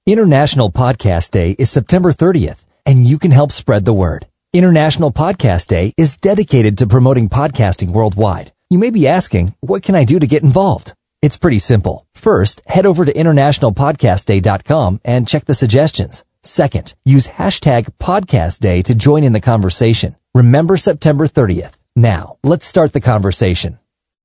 International Podcast Day is September 30th, and you can help spread the word. International Podcast Day is dedicated to promoting podcasting worldwide. You may be asking, what can I do to get involved? It's pretty simple. First, head over to internationalpodcastday.com and check the suggestions. Second, use hashtag Podcast Day to join in the conversation. Remember September 30th. Now, let's start the conversation.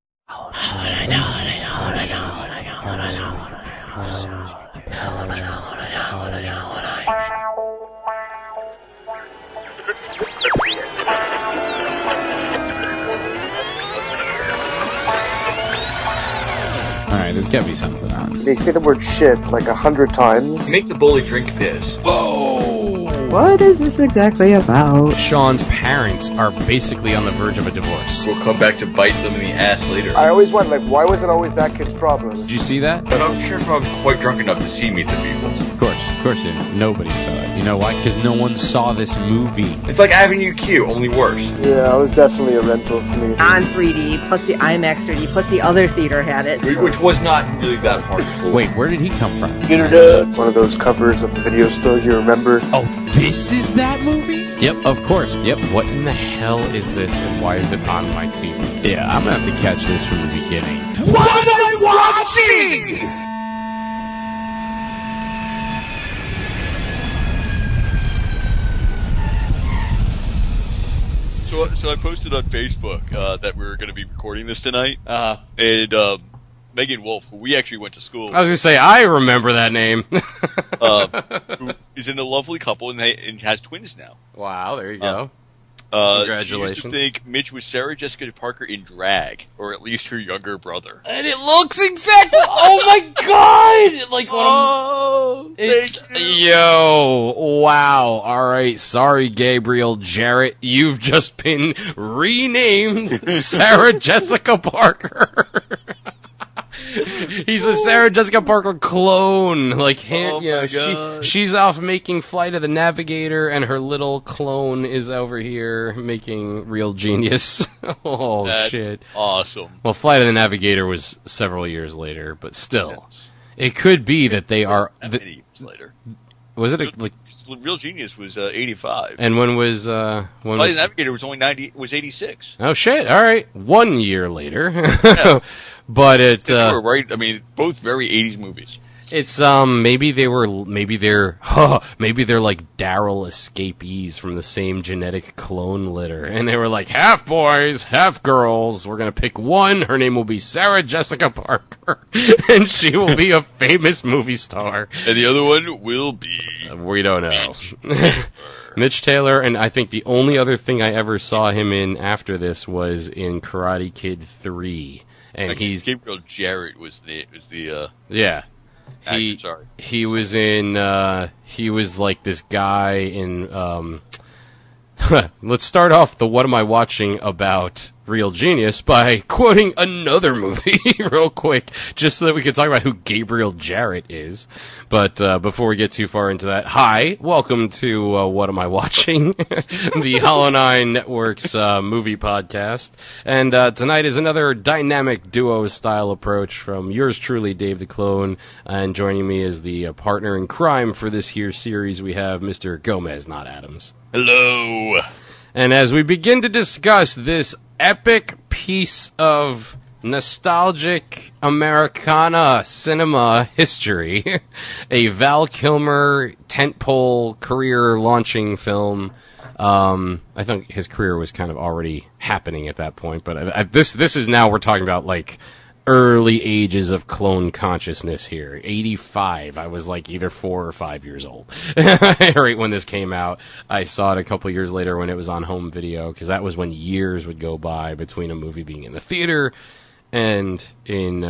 Alright, there's gotta be something on. They say the word shit like 100 times. Make the bully drink piss. Whoa! What is this exactly about? Sean's parents are basically on the verge of a divorce. We'll come back to bite them in the ass later. I always wonder, why was it always that kid's problem? Did you see that? But I'm sure if I'm quite drunk enough to see Meet the Beatles. Of course you didn't. Nobody saw it. You know why? Because no one saw this movie. It's like Avenue Q, only worse. Yeah, it was definitely a rental for me. On 3D, plus the IMAX 3D, plus the other theater had it. Which was not really that hard. Wait, where did he come from? One of those covers of the video store, you remember? Oh, this is that movie? Yep, of course. Yep. What in the hell is this and why is it on my TV? Yeah, I'm gonna have to catch this from the beginning. What am I watching? So I posted on Facebook that we were going to be recording this tonight. And Megan Wolf, who we actually went to school with. I was going to say, I remember that name. Who is in a lovely couple and has twins now. Wow, there you go. Congratulations. She used to think Mitch was Sarah Jessica Parker in drag, or at least her younger brother. And it looks exactly. Oh my god! Like what? Yo, wow. All right, sorry, Gabriel Jarrett. You've just been renamed Sarah Jessica Parker. He's a Sarah Jessica Parker clone. Like him, she's off making Flight of the Navigator, and her little clone is over here making Real Genius. That's shit! Awesome. Well, Flight of the Navigator was several years later, but still, it could be that they are. Many years later. Was it like Real Genius was 85? And when was Flight of the Navigator was only 90. Was 86. Oh shit! All right, 1 year later. Yeah. But it's we're right. I mean, both very 80s movies. It's maybe they're like Daryl escapees from the same genetic clone litter, and they were like half boys, half girls. We're gonna pick one. Her name will be Sarah Jessica Parker, and she will be a famous movie star. And the other one will be we don't know. Mitch Taylor, and I think the only other thing I ever saw him in after this was in Karate Kid 3. And he's Gabriel Jarrett was the yeah. actor, He was in he was like this guy in let's start off the What Am I Watching About Real Genius by quoting another movie real quick, just so that we can talk about who Gabriel Jarrett is. But before we get too far into that, hi, welcome to What Am I Watching, the Hollow Nine Network's movie podcast. And tonight is another dynamic duo-style approach from yours truly, Dave the Clone. And joining me as the partner in crime for this here series, we have Mr. Gomez, not Adams. Hello. And as we begin to discuss this epic piece of nostalgic Americana cinema history, a Val Kilmer tentpole career-launching film. I think his career was kind of already happening at that point, but this is now we're talking about like early ages of clone consciousness here. 85. I was like either 4 or 5 years old right when this came out. I saw it a couple years later when it was on home video, because that was when years would go by between a movie being in the theater and in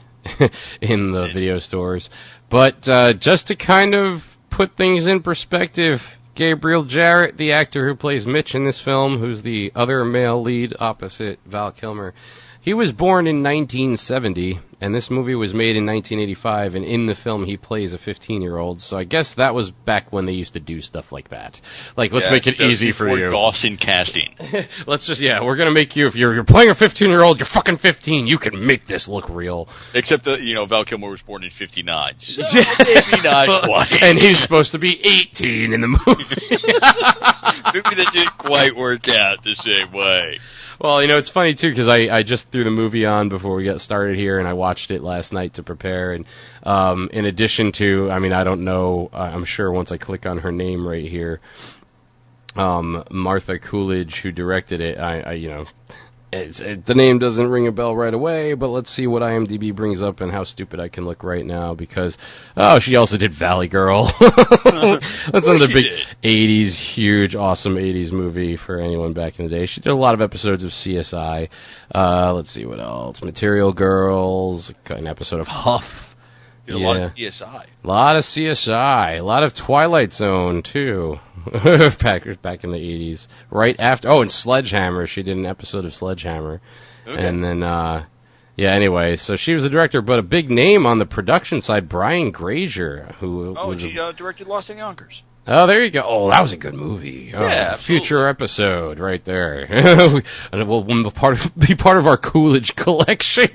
in the video stores. But just to kind of put things in perspective, Gabriel Jarrett, the actor who plays Mitch in this film, who's the other male lead opposite Val Kilmer, he was born in 1970, and this movie was made in 1985, and in the film he plays a 15-year-old, so I guess that was back when they used to do stuff like that. Like, let's make it easy for you. Dawson casting. We're gonna make you, if you're playing a 15-year-old, you're fucking 15, you can make this look real. Except that, Val Kilmer was born in 59. So maybe not quite. And he's supposed to be 18 in the movie. Maybe that didn't quite work out the same way. Well, it's funny, too, because I just threw the movie on before we got started here, and I watched it last night to prepare. And in addition to, I don't know, I'm sure once I click on her name right here, Martha Coolidge, who directed it, the name doesn't ring a bell right away, but let's see what IMDb brings up and how stupid I can look right now, because, she also did Valley Girl. That's another big 80s, huge, awesome 80s movie for anyone back in the day. She did a lot of episodes of CSI. Let's see what else. Material Girls, an episode of Huff. Did a lot of CSI. A lot of CSI. A lot of Twilight Zone, too. back in the 80s. Right after... Oh, and Sledgehammer. She did an episode of Sledgehammer. Okay. And then, anyway. So she was the director, but a big name on the production side, Brian Grazer, who... Oh, she directed Lost in Yonkers. Oh, there you go. Oh, that was a good movie. Oh, yeah, future episode right there. And it will be part of our Coolidge collection.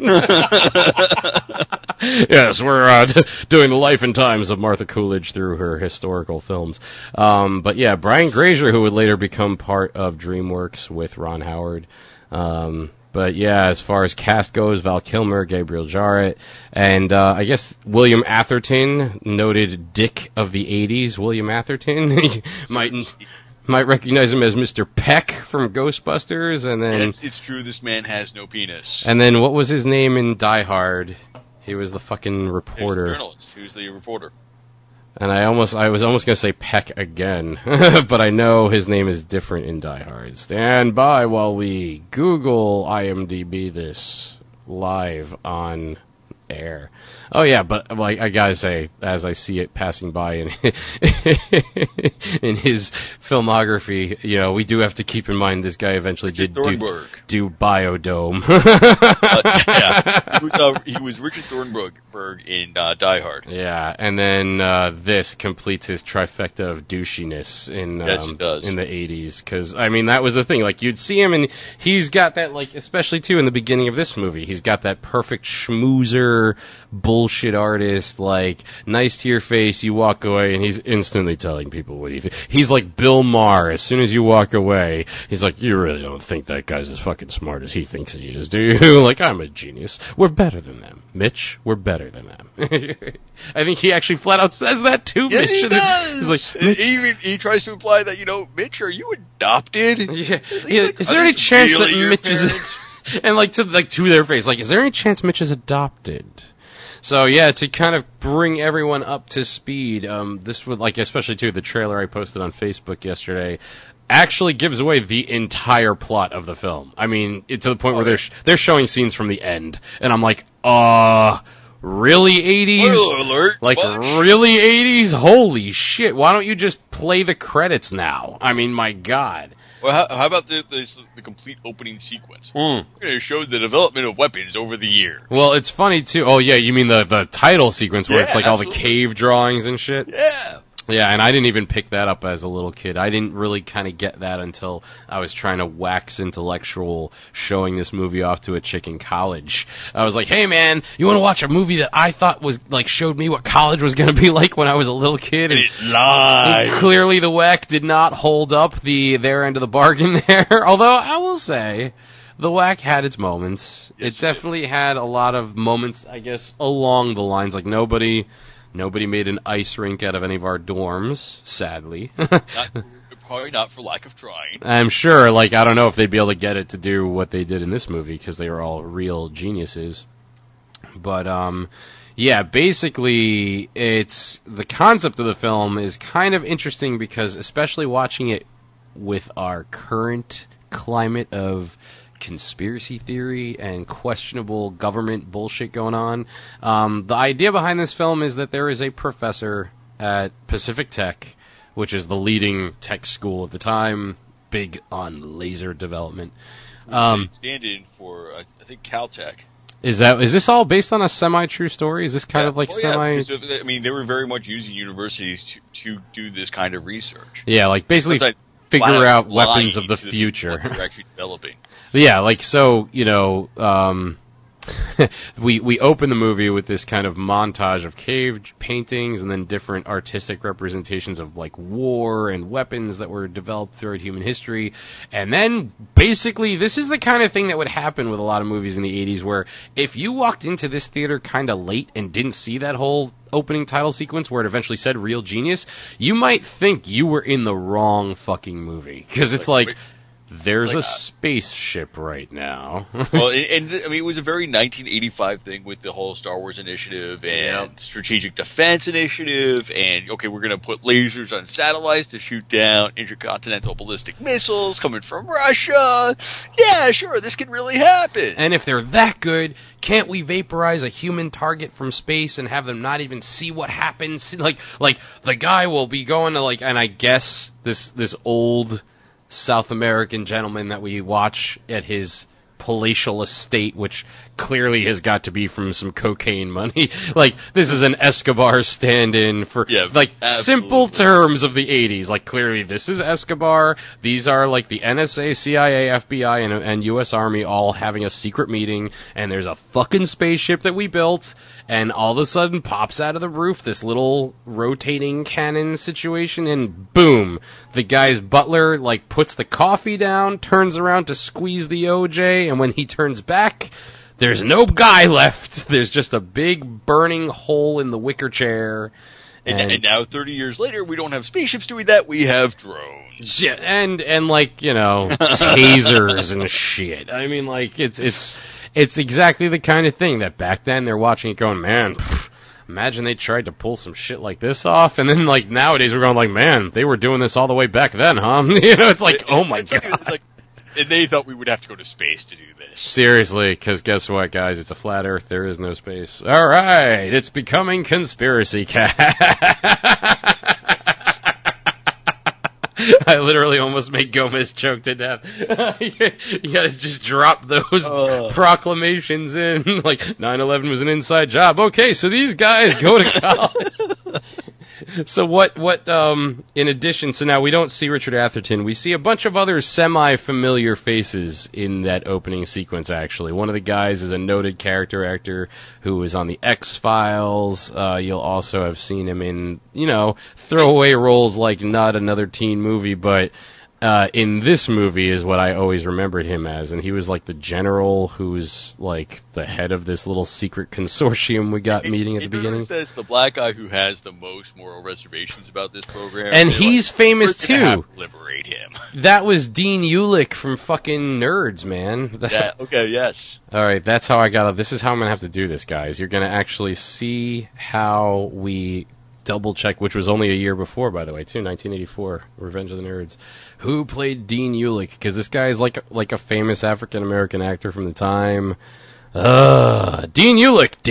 Yes, we're doing the life and times of Martha Coolidge through her historical films. But yeah, Brian Grazer, who would later become part of DreamWorks with Ron Howard. But yeah, as far as cast goes, Val Kilmer, Gabriel Jarrett, and I guess William Atherton, noted dick of the 80s, William Atherton. You might recognize him as Mr. Peck from Ghostbusters, and then... It's true, this man has no penis. And then what was his name in Die Hard? He was the fucking reporter. He was the journalist. He was the reporter. And I was almost going to say Peck again, but I know his name is different in Die Hard. Stand by while we Google IMDb this live on air. Oh yeah, but like I gotta say, as I see it passing by in in his filmography, we do have to keep in mind this guy eventually did do Biodome. He was Richard Thornburg in Die Hard. Yeah, and then this completes his trifecta of douchiness in in the 80s. Because that was the thing. Like you'd see him, and he's got that especially too in the beginning of this movie, he's got that perfect schmoozer bullshit artist, nice to your face, you walk away, and he's instantly telling people what he thinks. He's like Bill Maher. As soon as you walk away, he's like, you really don't think that guy's as fucking smart as he thinks he is, do you? I'm a genius. We're better than them. Mitch, we're better than them. I think he actually flat out says that too, yes, Mitch. He does. He's like, he tries to imply that, Mitch, are you adopted? Yeah. Is there any chance that Mitch is... And to their face, is there any chance Mitch is adopted? So yeah, to kind of bring everyone up to speed, this would especially too the trailer I posted on Facebook yesterday actually gives away the entire plot of the film. It's to the point where they're showing scenes from the end, and I'm like, really 80s? Spoiler alert! Really 80s? Holy shit! Why don't you just play the credits now? My God. Well, how about the complete opening sequence? We're going to show the development of weapons over the years. Well, it's funny, too. Oh, yeah, you mean the title sequence where it's all the cave drawings and shit? Yeah. Yeah, and I didn't even pick that up as a little kid. I didn't really kind of get that until I was trying to wax intellectual showing this movie off to a chick in college. I was like, hey man, you want to watch a movie that I thought was, showed me what college was going to be like when I was a little kid? And it lied. Clearly the WAC did not hold up their end of the bargain there. Although, I will say, the WAC had its moments. Yes, it definitely had a lot of moments, I guess, along the lines, Nobody made an ice rink out of any of our dorms, sadly. Probably not for lack of trying. I'm sure, I don't know if they'd be able to get it to do what they did in this movie, because they were all real geniuses. But, yeah, basically, the concept of the film is kind of interesting, because especially watching it with our current climate of conspiracy theory and questionable government bullshit going on. The idea behind this film is that there is a professor at Pacific Tech, which is the leading tech school at the time, big on laser development. Stand-in for, I think, Caltech. Is this all based on a semi-true story? Is this kind of semi... They were very much using universities to do this kind of research. Yeah, basically... figure out weapons of the future. What they're actually developing. Yeah, like, so, we open the movie with this kind of montage of cave paintings and then different artistic representations of like war and weapons that were developed throughout human history. And then basically this is the kind of thing that would happen with a lot of movies in the 80s, where if you walked into this theater kind of late and didn't see that whole opening title sequence where it eventually said Real Genius, you might think you were in the wrong fucking movie. Because it's like there's a spaceship right now. Well, and I mean, it was a very 1985 thing with the whole Star Wars initiative and strategic defense initiative, and okay, we're going to put lasers on satellites to shoot down intercontinental ballistic missiles coming from Russia. Yeah, sure, this can really happen. And if they're that good, can't we vaporize a human target from space and have them not even see what happens? Like the guy will be going to and I guess this old South American gentleman that we watch at his palatial estate, which clearly has got to be from some cocaine money. Like, this is an Escobar stand-in for, simple terms of the 80s. Like, clearly this is Escobar. These are, like, the NSA, CIA, FBI, and U.S. Army all having a secret meeting, and there's a fucking spaceship that we built, and all of a sudden pops out of the roof this little rotating cannon situation, and boom, the guy's butler, like, puts the coffee down, turns around to squeeze the OJ, and when he turns back, there's no guy left. There's just a big burning hole in the wicker chair. And now, 30 years later, we don't have spaceships doing that. We have drones. Yeah, and tasers and shit. I mean, like, it's exactly the kind of thing that back then they're watching it going, man, imagine they tried to pull some shit like this off. And then, like, nowadays we're going like, man, they were doing this all the way back then, huh? It's like, oh my God. And they thought we would have to go to space to do this. Seriously, because guess what, guys? It's a flat Earth. There is no space. All right, it's becoming Conspiracy Cast. I literally almost made Gomez choke to death. You guys just drop those proclamations in. Like, 9/11 was an inside job. Okay, so these guys go to college. So what, in addition, so now we don't see Richard Atherton. We see a bunch of other semi-familiar faces in that opening sequence, actually. One of the guys is a noted character actor who was on the X-Files. You'll also have seen him in, throwaway roles like Not Another Teen Movie, but in this movie is what I always remembered him as, and he was like the general who's like the head of this little secret consortium we got meeting at the beginning. That's the black guy who has the most moral reservations about this program. And he's famous too. Liberate him. That was Dean Ulick from fucking Nerds, man. Yeah, okay, yes. All right, that's how I got it. This is how I'm going to have to do this, guys. You're going to actually see how we double check, which was only a year before, by the way, too, 1984, Revenge of the Nerds. Who played Dean Ulick? Because this guy is like a famous African American actor from the time. Dean Ulick,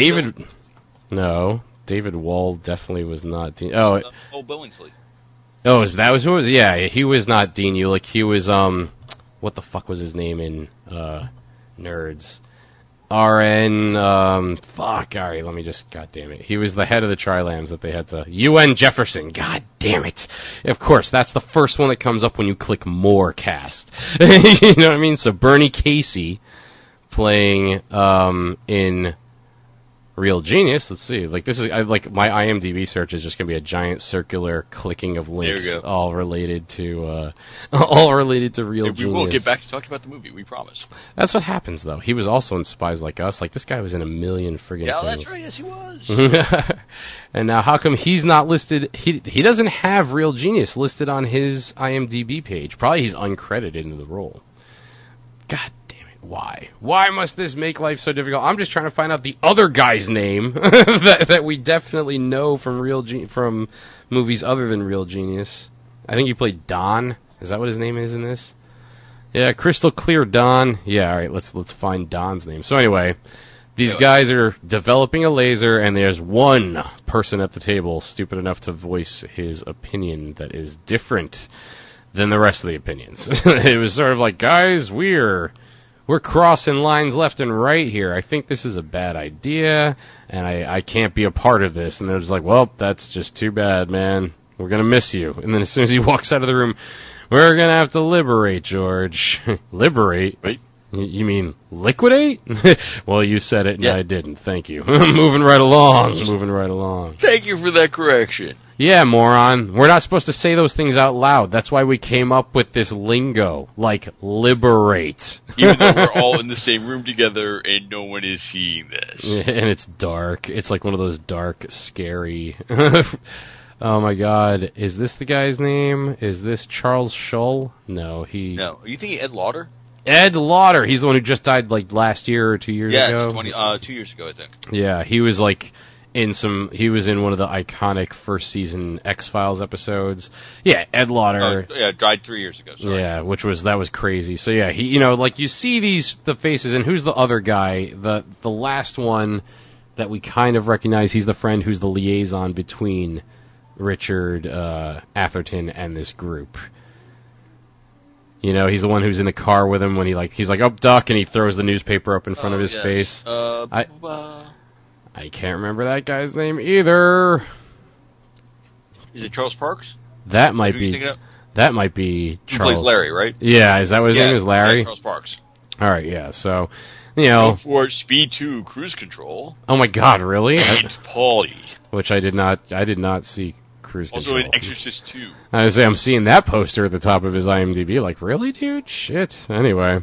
David Wall definitely was not Dean. Billingsley. Oh, that was who it was. Yeah, he was not Dean Ulick. He was what the fuck was his name in Nerds? RN, fuck, alright, let me just, god damn it. He was the head of the Trilams that they had to, UN Jefferson, god damn it. Of course, that's the first one that comes up when you click more cast. You know what I mean? So Bernie Casey playing, in Real Genius. Let's see. Like, this is, like, my IMDb search is just gonna be a giant circular clicking of links, all related to Real Genius. We will get back to talking about the movie, we promise. That's what happens, though. He was also in Spies Like Us. Like, this guy was in a million friggin' things. Yeah, that's right. Yes, he was. And now, how come he's not listed? He doesn't have Real Genius listed on his IMDb page. Probably he's uncredited in the role. God. Why? Why must this make life so difficult? I'm just trying to find out the other guy's name that we definitely know from movies other than Real Genius. I think he played Don. Is that what his name is in this? Yeah, Crystal Clear Don. Yeah, all right, let's find Don's name. So anyway, these guys are developing a laser, and there's one person at the table stupid enough to voice his opinion that is different than the rest of the opinions. It was sort of like, guys, we're crossing lines left and right here. I think this is a bad idea, and I can't be a part of this. And they're just like, well, that's just too bad, man. We're going to miss you. And then as soon as he walks out of the room, we're going to have to liberate George. Liberate? Right. You mean liquidate? Well, you said it and Yeah. I didn't. Thank you. Moving right along. Thank you for that correction. Yeah, moron. We're not supposed to say those things out loud. That's why we came up with this lingo, like liberate. Even though we're all in the same room together and no one is seeing this. And it's dark. It's like one of those dark, scary... Oh my god. Is this the guy's name? Is this Charles Schull? No, he... No. Are you thinking Ed Lauder? Ed Lauder. He's the one who just died like last year or 2 years ago. Yes, 2 years ago, I think. Yeah, he was like he was in one of the iconic first season X-Files episodes. Yeah, Ed Lauder. Died 3 years ago. Sorry. Yeah, that was crazy. So yeah, he, like you see the faces, and who's the other guy? The last one that we kind of recognize, he's the friend who's the liaison between Richard Atherton and this group. He's the one who's in the car with him when he's like, oh, duck, and he throws the newspaper up in front of his face. I can't remember that guy's name either. Is it Charles Parks? That might Who are you be. thinking of? That might be Who Charles. plays Larry, right? Yeah, is that what his name is, Larry? Yeah, Charles Parks. All right, yeah. So, Go for Speed 2 Cruise Control. Oh my God, really? And Paulie. Which I did not see. Cruise also Control. in Exorcist 2. I was say I'm seeing that poster at the top of his IMDb. Like, really, dude? Shit. Anyway,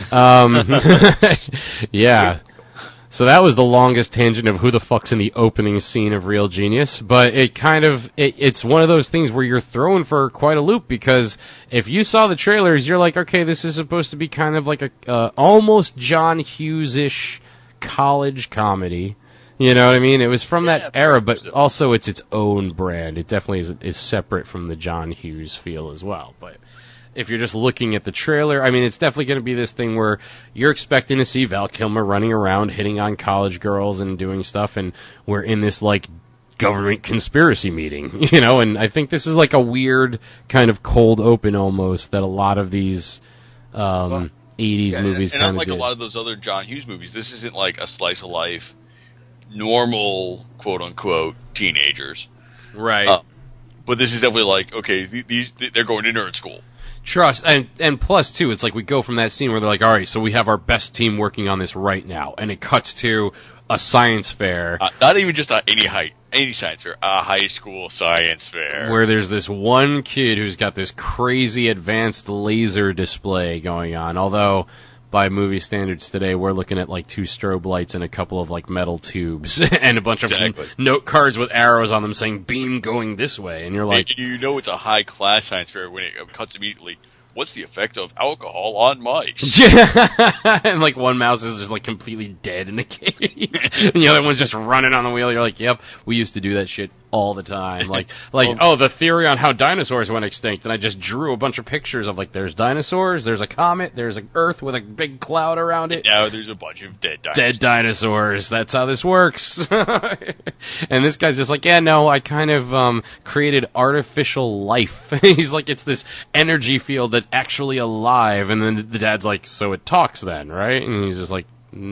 yeah. So that was the longest tangent of who the fuck's in the opening scene of Real Genius. But it kind of it's one of those things where you're thrown for quite a loop, because if you saw the trailers, you're like, okay, this is supposed to be kind of like a almost John Hughes-ish college comedy. You know what I mean? It was from that era, but also it's its own brand. It definitely is separate from the John Hughes feel as well. But if you're just looking at the trailer, I mean, it's definitely going to be this thing where you're expecting to see Val Kilmer running around, hitting on college girls and doing stuff, and we're in this, like, government conspiracy meeting, and I think this is like a weird kind of cold open almost that a lot of these 80s movies and kind of unlike did. a lot of those other John Hughes movies, this isn't like a slice of life normal, quote-unquote, teenagers. Right. But this is definitely like, okay, they're going to nerd school. Trust, and plus, too, it's like we go from that scene where they're like, all right, so we have our best team working on this right now, and it cuts to a science fair. Not even just any science fair, a high school science fair. Where there's this one kid who's got this crazy advanced laser display going on, although by movie standards today, we're looking at like 2 strobe lights and a couple of like metal tubes and a bunch of note cards with arrows on them saying beam going this way. And you're like, it's a high class science fair when it cuts immediately. What's the effect of alcohol on mice? And like one mouse is just like completely dead in the cage, and the other one's just running on the wheel. You're like, yep, we used to do that shit all the time. Like, the theory on how dinosaurs went extinct, and I just drew a bunch of pictures of like, there's dinosaurs, there's a comet, there's an Earth with a big cloud around it. Now there's a bunch of dead dinosaurs. That's how this works. And this guy's just like, yeah, no, I kind of created artificial life. He's like, it's this energy field that's actually alive. And then the dad's like, so it talks then, right? And he's just like,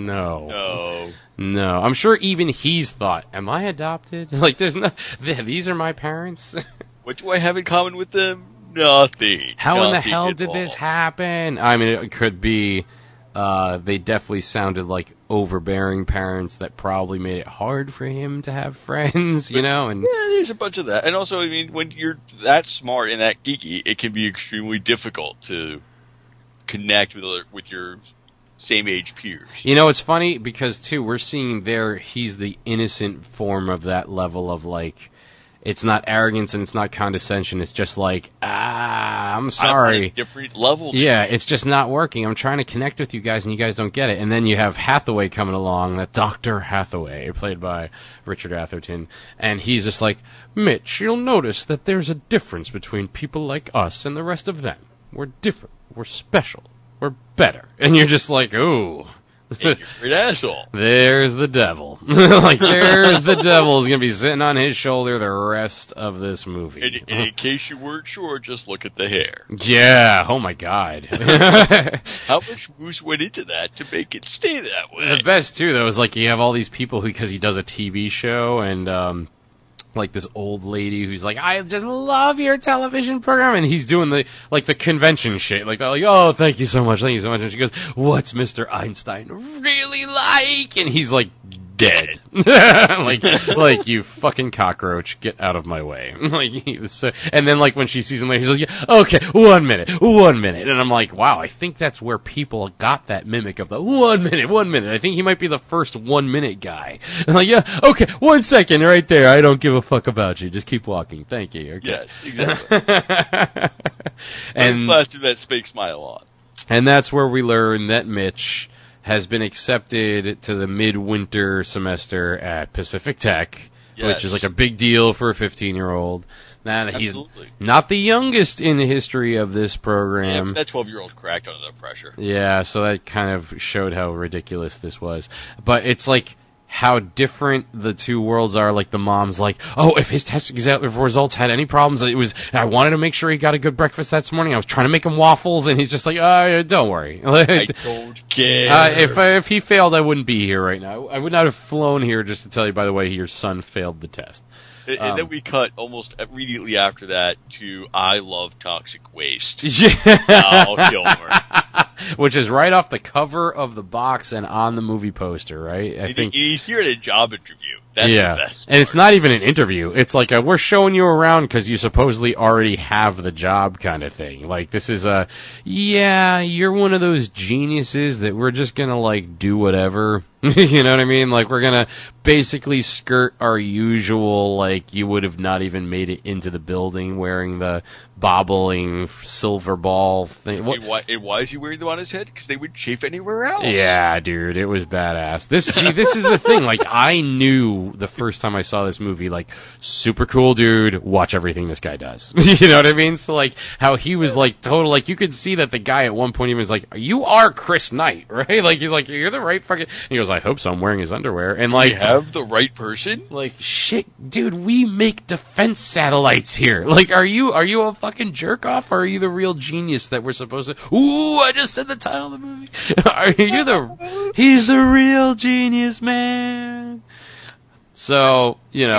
no. I'm sure even he's thought, am I adopted? Like, these are my parents. What do I have in common with them? Nothing. How in the hell did this happen? I mean, it could be, they definitely sounded like overbearing parents that probably made it hard for him to have friends, and yeah, there's a bunch of that. And also, I mean, when you're that smart and that geeky, it can be extremely difficult to connect with your same age peers. It's funny because too, we're seeing he's the innocent form of that level of like, it's not arrogance and it's not condescension. It's just like, I'm sorry. I'm on a different level. Yeah, it's just not working. I'm trying to connect with you guys and you guys don't get it. And then you have Hathaway coming along, that Dr. Hathaway, played by Richard Atherton. And he's just like, Mitch, you'll notice that there's a difference between people like us and the rest of them. We're different. We're special. We're better. And you're just like, ooh. You're an asshole. There's the devil. Like, there's the devil is going to be sitting on his shoulder the rest of this movie. And in case you weren't sure, just look at the hair. Yeah. Oh, my God. How much moose went into that to make it stay that way? The best, too, though, is like you have all these people because he does a TV show, and like this old lady who's like, I just love your television program, and he's doing the convention shit, like, oh, thank you so much, and she goes, what's Mr. Einstein really like? And he's like, dead. like you fucking cockroach, get out of my way. And then like when she sees him later, he's like, yeah, okay, 1 minute, and I'm like, wow, I think that's where people got that mimic of the 1 minute. I think he might be the first 1 minute guy. And like, yeah, okay, 1 second, right there. I don't give a fuck about you. Just keep walking. Thank you. Okay. Yes, exactly. And plastered that fake smile on. And that's where we learn that Mitch has been accepted to the midwinter semester at Pacific Tech, which is like a big deal for a 15-year-old. Now that he's not the youngest in the history of this program. Yeah, that 12-year-old cracked under the pressure. Yeah, so that kind of showed how ridiculous this was. But it's like how different the two worlds are. Like the mom's like, oh, if his test results had any problems, I wanted to make sure he got a good breakfast that morning. I was trying to make him waffles, and he's just like, oh, don't worry. I don't care. If he failed, I wouldn't be here right now. I would not have flown here just to tell you, by the way, your son failed the test. And then we cut almost immediately after that to I Love Toxic Waste. Val Kilmer. Which is right off the cover of the box and on the movie poster, right? I think he's here at a job interview. That's the best part. And it's not even an interview. It's like we're showing you around because you supposedly already have the job kind of thing. Like this is you're one of those geniuses that we're just gonna like do whatever. You know what I mean? Like we're gonna basically skirt our usual, like you would have not even made it into the building wearing the bobbling silver ball thing. Why is he wearing them on his head? Because they would chafe anywhere else. Yeah, dude, it was badass. This is the thing. Like I knew the first time I saw this movie, like super cool dude. Watch everything this guy does. You know what I mean? So like how he was like total. Like you could see that the guy at one point even was like, "You are Chris Knight, right?" Like he's like, "You're the right fucking." And he goes, "I hope so. I'm wearing his underwear." And like, we have the right person. Like shit, dude. We make defense satellites here. Like, are you a fucking jerk off, or are you the real genius that we're supposed to? Ooh, I just said the title of the movie. He's the real genius, man. So,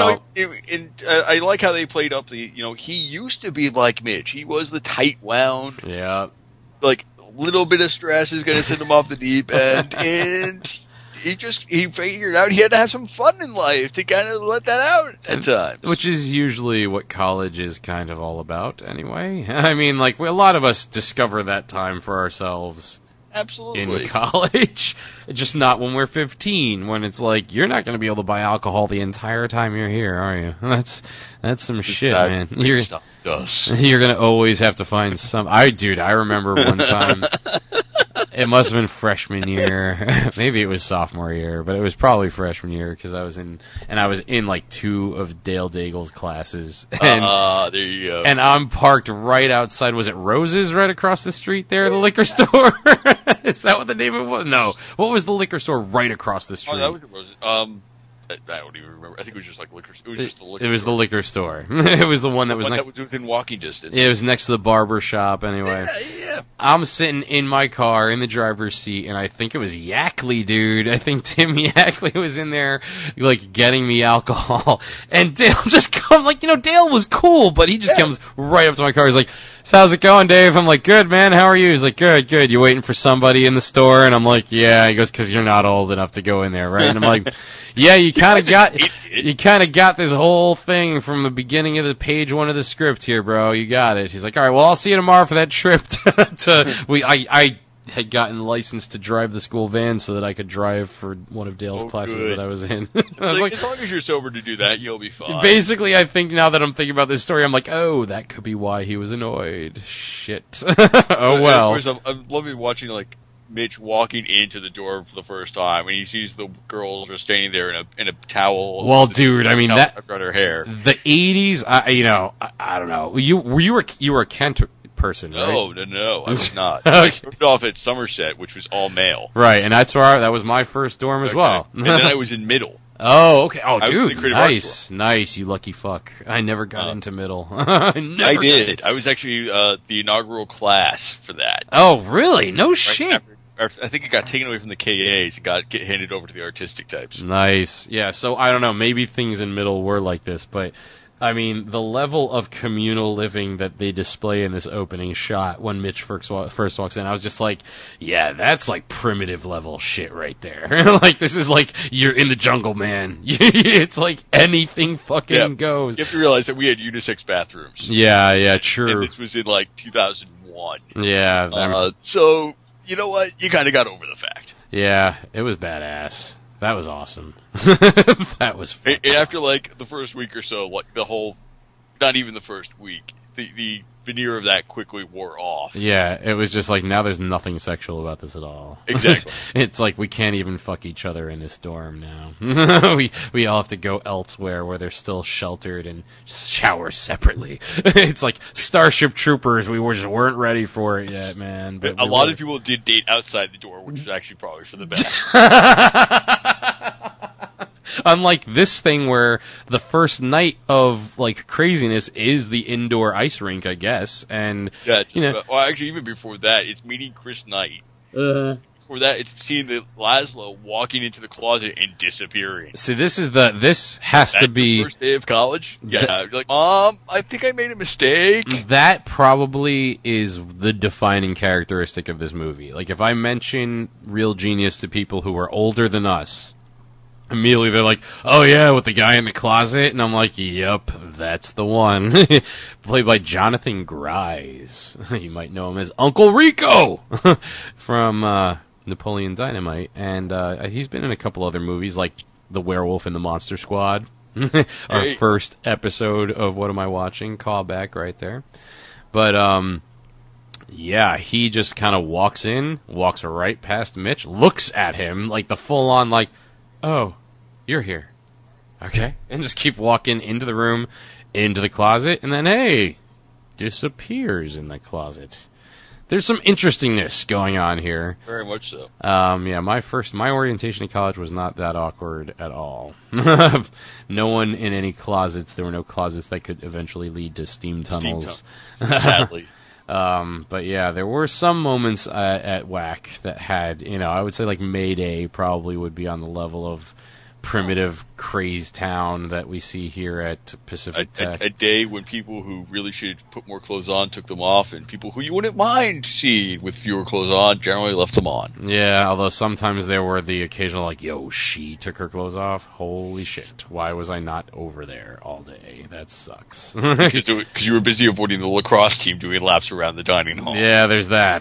I like how they played up he used to be like Mitch. He was the tight wound. Yeah. Like, little bit of stress is going to send him off the deep end. And he figured out he had to have some fun in life to kind of let that out at times. Which is usually what college is kind of all about anyway. I mean, like, a lot of us discover that time for ourselves. Absolutely. In college. Just not when we're 15, when it's like, you're not going to be able to buy alcohol the entire time you're here, are you? That's some shit, man. You're going to always have to find some... I remember one time... It must have been freshman year. Maybe it was sophomore year, but it was probably freshman year because I was in like 2 of Dale Daigle's classes. And, there you go. And I'm parked right outside. Was it Rose's right across the street there, the liquor store? Is that what the name of it was? No. What was the liquor store right across the street? Oh, that was Rose's. I don't even remember. I think it was just like liquor. It was just the liquor store. It was the liquor store. It was the one that was next. That was within walking distance. It was next to the barber shop. Anyway, yeah. I'm sitting in my car in the driver's seat, and I think it was Yackley, dude. I think Tim Yackley was in there, like getting me alcohol, and Dale just comes, like Dale was cool, but he just comes right up to my car. He's like, "So how's it going, Dave?" I'm like, "Good, man. How are you?" He's like, "Good, good. You waiting for somebody in the store?" And I'm like, "Yeah." He goes, "'Cause you're not old enough to go in there, right?" And I'm like, "Yeah, you kind of got this whole thing from the beginning of the page 1 of the script here, bro. You got it." He's like, "All right, well, I'll see you tomorrow for that trip I had gotten licensed to drive the school van so that I could drive for one of Dale's classes that I was in. I was like, as long as you're sober to do that, you'll be fine. Basically, I think now that I'm thinking about this story, I'm like, oh, that could be why he was annoyed. Shit. Oh, well. I'm loving watching, like, Mitch walking into the door for the first time, and he sees the girl just standing there in a towel. Well, dude, I mean that got her hair. The 80s, I don't know. You were a Kent person, right? No, I was not. I started off at Somerset, which was all male. Right, and that was my first dorm as well. And then I was in middle. Oh, okay. Oh, dude, nice. You lucky fuck. I never got into middle. I did. I was actually the inaugural class for that. Oh, really? No shit. I think it got taken away from the KAs and get handed over to the artistic types. Nice. Yeah, so I don't know, maybe things in Middle were like this, but I mean, the level of communal living that they display in this opening shot when Mitch first walks in, I was just like, yeah, that's like primitive level shit right there. Like, this is like, you're in the jungle, man. It's like anything fucking goes. You have to realize that we had unisex bathrooms. Yeah, true. And this was in like 2001. Yeah. So, you know what? You kind of got over the fact. Yeah, it was badass. That was awesome. That was fun. And after like the first week or so, like the whole, not even the first week, the veneer of that quickly wore off. Yeah, it was just like, now there's nothing sexual about this at all. Exactly. It's like we can't even fuck each other in this dorm now. we all have to go elsewhere where they're still sheltered and shower separately. It's like Starship Troopers, we just weren't ready for it yet, man. But a lot of people did date outside the door, which is actually probably for the best. Unlike this thing where the first night of like craziness is the indoor ice rink, I guess, and yeah, well, actually, even before that, it's meeting Chris Knight. Before that, it's seeing the Laszlo walking into the closet and disappearing. See, this has to be the first day of college. Yeah, you're like, I think I made a mistake. That probably is the defining characteristic of this movie. Like, if I mention Real Genius to people who are older than us, immediately they're like, oh yeah, with the guy in the closet, and I'm like, yep, that's the one. Played by Jonathan Grise. You might know him as Uncle Rico from Napoleon Dynamite, and he's been in a couple other movies like The Werewolf and the Monster Squad. Our first episode of What Am I Watching? Callback right there. But yeah, he just kind of walks right past Mitch, looks at him like the full on like, oh, you're here. Okay. And just keep walking into the room, into the closet, and then, hey, disappears in the closet. There's some interestingness going on here. Very much so. Yeah, my orientation in college was not that awkward at all. No one in any closets. There were no closets that could eventually lead to steam tunnels. Sadly. But yeah, there were some moments at WAC that had, I would say like Mayday probably would be on the level of primitive crazed town that we see here at Pacific Tech. A day when people who really should put more clothes on took them off, and people who you wouldn't mind seeing with fewer clothes on generally left them on. Yeah, although sometimes there were the occasional like, yo, she took her clothes off? Holy shit. Why was I not over there all day? That sucks. Because you were busy avoiding the lacrosse team doing laps around the dining hall. Yeah, there's that.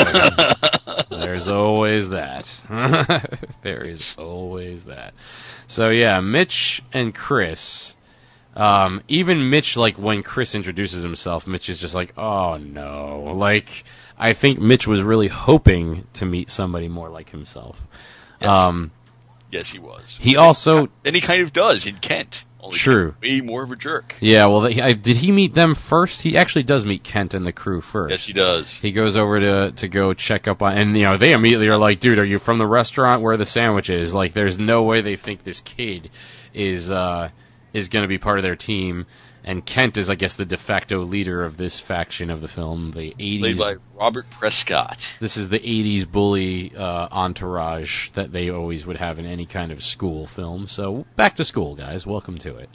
There's always that. There is always that. So yeah, Mitch and Chris, even Mitch, like when Chris introduces himself, Mitch is just like, oh no. Like, I think Mitch was really hoping to meet somebody more like himself. Yes, yes he was. He also... And he kind of does in Kent. Only true. Way more of a jerk. Yeah, well, did he meet them first? He actually does meet Kent and the crew first. Yes, he does. He goes over to go check up on, and they immediately are like, dude, are you from the restaurant where the sandwich is? Like, there's no way they think this kid is going to be part of their team. And Kent is, I guess, the de facto leader of this faction of the film, the 80s. Played by Robert Prescott. This is the 80s bully entourage that they always would have in any kind of school film. So, back to school, guys. Welcome to it.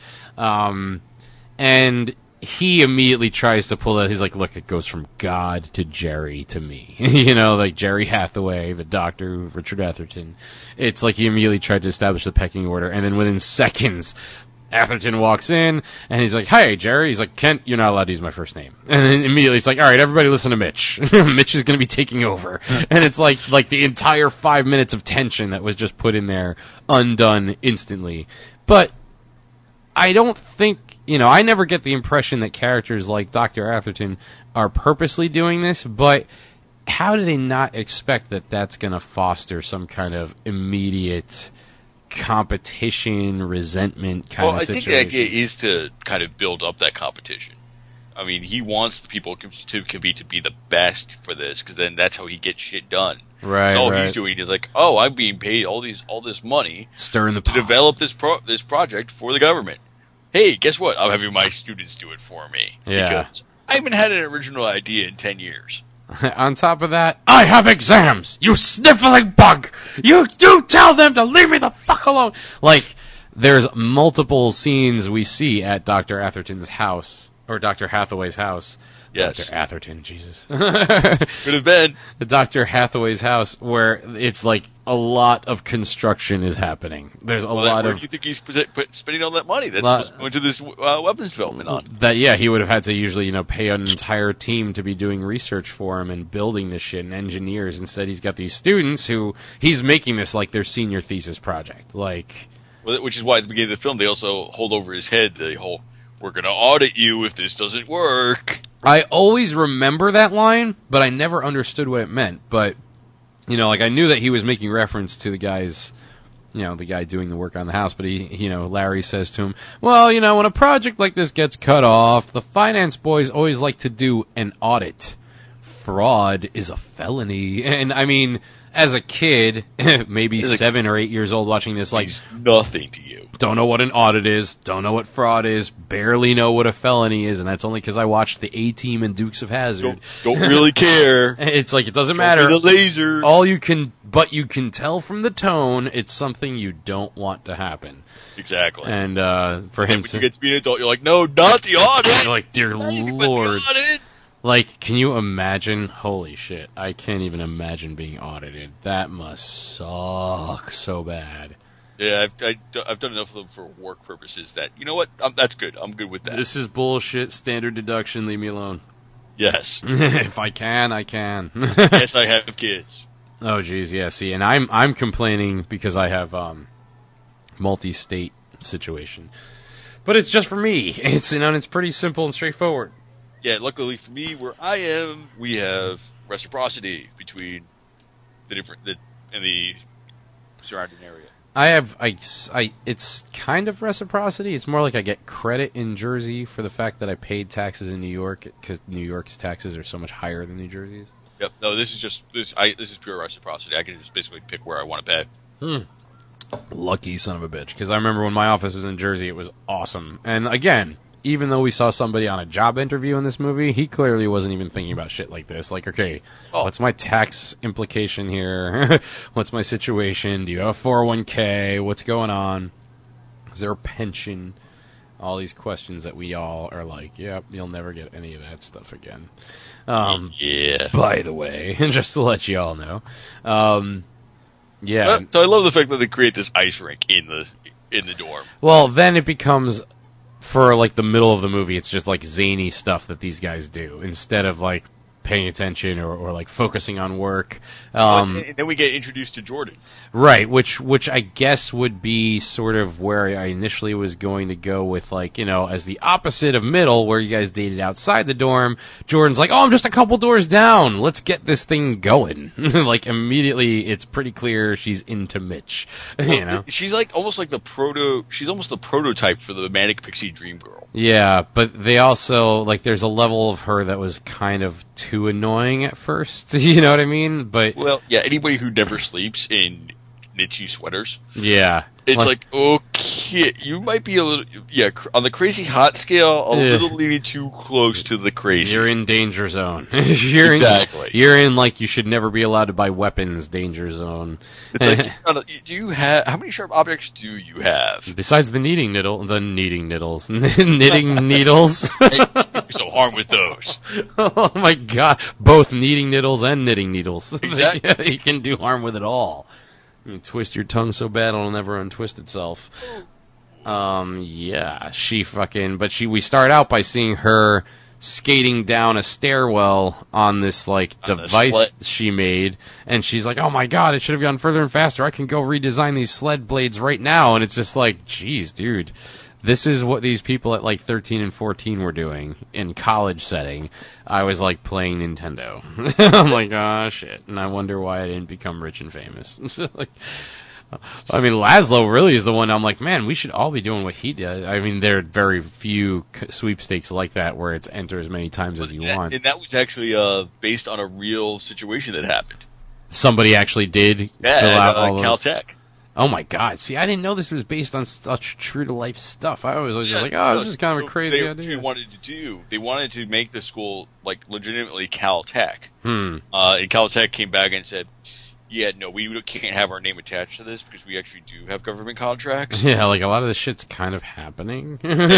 And he immediately tries to pull out, he's like, look, it goes from God to Jerry to me. Like Jerry Hathaway, the doctor, Richard Atherton. It's like he immediately tried to establish the pecking order, and then within seconds... Atherton walks in, and he's like, hey, Jerry. He's like, Kent, you're not allowed to use my first name. And then immediately it's like, all right, everybody listen to Mitch. Mitch is going to be taking over. And it's like the entire 5 minutes of tension that was just put in there, undone instantly. But I don't think, I never get the impression that characters like Dr. Atherton are purposely doing this, but how do they not expect that that's going to foster some kind of immediate... competition, resentment kind of situation. I think the idea is to kind of build up that competition. I mean, he wants the people to compete to be the best for this, because then that's how he gets shit done. Right. So all he's doing is like, oh, I'm being paid all this money stirring the pot to develop this project for the government. Hey, guess what? I'm having my students do it for me. Yeah. Because I haven't had an original idea in 10 years. On top of that, I have exams! You sniffling bug! You tell them to leave me the fuck alone! Like, there's multiple scenes we see at Dr. Atherton's house, or Dr. Hathaway's house. Yes. Dr. Atherton, Jesus. Could have been. The Dr. Hathaway's house, where it's like a lot of construction is happening. There's a lot Where of... do you think he's spending all that money that's supposed to go into this weapons development on? That, yeah, he would have had to usually, pay an entire team to be doing research for him and building this shit and engineers. Instead, he's got these students who he's making this like their senior thesis project. Like... Which is why at the beginning of the film they also hold over his head the whole, we're going to audit you if this doesn't work. I always remember that line, but I never understood what it meant. But, I knew that he was making reference to the guy's, the guy doing the work on the house. But Larry says to him, well, when a project like this gets cut off, the finance boys always like to do an audit. Fraud is a felony. And, I mean, as a kid, maybe 7 or 8 years old watching this, like... It's nothing to you. Don't know what an audit is, don't know what fraud is, barely know what a felony is, and that's only because I watched the A-Team and Dukes of Hazzard. Don't really care. It's like, it doesn't matter. The laser. But you can tell from the tone, it's something you don't want to happen. Exactly. And for him when you get to be an adult, you're like, no, not the audit. You're like, dear Lord. Like, can you imagine? Holy shit. I can't even imagine being audited. That must suck so bad. Yeah, I've done enough of them for work purposes that, you know what? That's good. I'm good with that. This is bullshit. Standard deduction. Leave me alone. Yes. If I can, I can. Yes, I have kids. Oh, geez, yeah. See, and I'm complaining because I have multi-state situation, but it's just for me. It's it's pretty simple and straightforward. Yeah, luckily for me, where I am, we have reciprocity between the surrounding area. It's kind of reciprocity. It's more like I get credit in Jersey for the fact that I paid taxes in New York, because New York's taxes are so much higher than New Jersey's. Yep. No, this is pure reciprocity. I can just basically pick where I want to pay. Lucky son of a bitch. Because I remember when my office was in Jersey, it was awesome. And again, even though we saw somebody on a job interview in this movie, he clearly wasn't even thinking about shit like this. Like, okay, what's my tax implication here? What's my situation? Do you have a 401k? What's going on? Is there a pension? All these questions that we all are like, yep, you'll never get any of that stuff again. Yeah. By the way, just to let you all know. Yeah. So I love the fact that they create this ice rink in the dorm. Well, then it becomes, for like the middle of the movie, it's just like zany stuff that these guys do instead of like paying attention or like focusing on work. And then we get introduced to Jordan. Right, which I guess would be sort of where I initially was going to go with, like, as the opposite of middle, where you guys dated outside the dorm. Jordan's like, oh, I'm just a couple doors down. Let's get this thing going. Like, immediately, it's pretty clear she's into Mitch. She's like almost like she's almost the prototype for the manic pixie dream girl. Yeah, but they also, like, there's a level of her that was kind of too annoying at first. You know what I mean? But well, yeah, anybody who never sleeps in niche sweaters. Yeah. It's like, okay, you might be a little, on the crazy hot scale, a little leaning too close to the crazy. You're in danger zone. Exactly. You're in, like, you should never be allowed to buy weapons danger zone. It's like, how many sharp objects do you have? Besides the knitting needles. Knitting needles. So harm with those. Oh my god. Both knitting needles and knitting needles. Exactly. You can do harm with it all. You twist your tongue so bad it'll never untwist itself. Yeah, we start out by seeing her skating down a stairwell on this, like, device she made, and she's like, oh my god, it should have gone further and faster. I can go redesign these sled blades right now. And it's just like, geez, dude. This is what these people at like 13 and 14 were doing in college setting. I was like playing Nintendo. I'm like, oh shit. And I wonder why I didn't become rich and famous. Like, I mean, Laszlo really is the one I'm like, man, we should all be doing what he did. I mean, there are very few sweepstakes like that where it's enter as many times as you want. And that was actually based on a real situation that happened. Somebody actually did fill out all those. Caltech. Oh my God! See, I didn't know this was based on such true to life stuff. I was just like, "Oh, this is kind of a crazy idea." They wanted to make the school like legitimately Caltech. And Caltech came back and said, "Yeah, no, we can't have our name attached to this because we actually do have government contracts." Yeah, like a lot of this shit's kind of happening.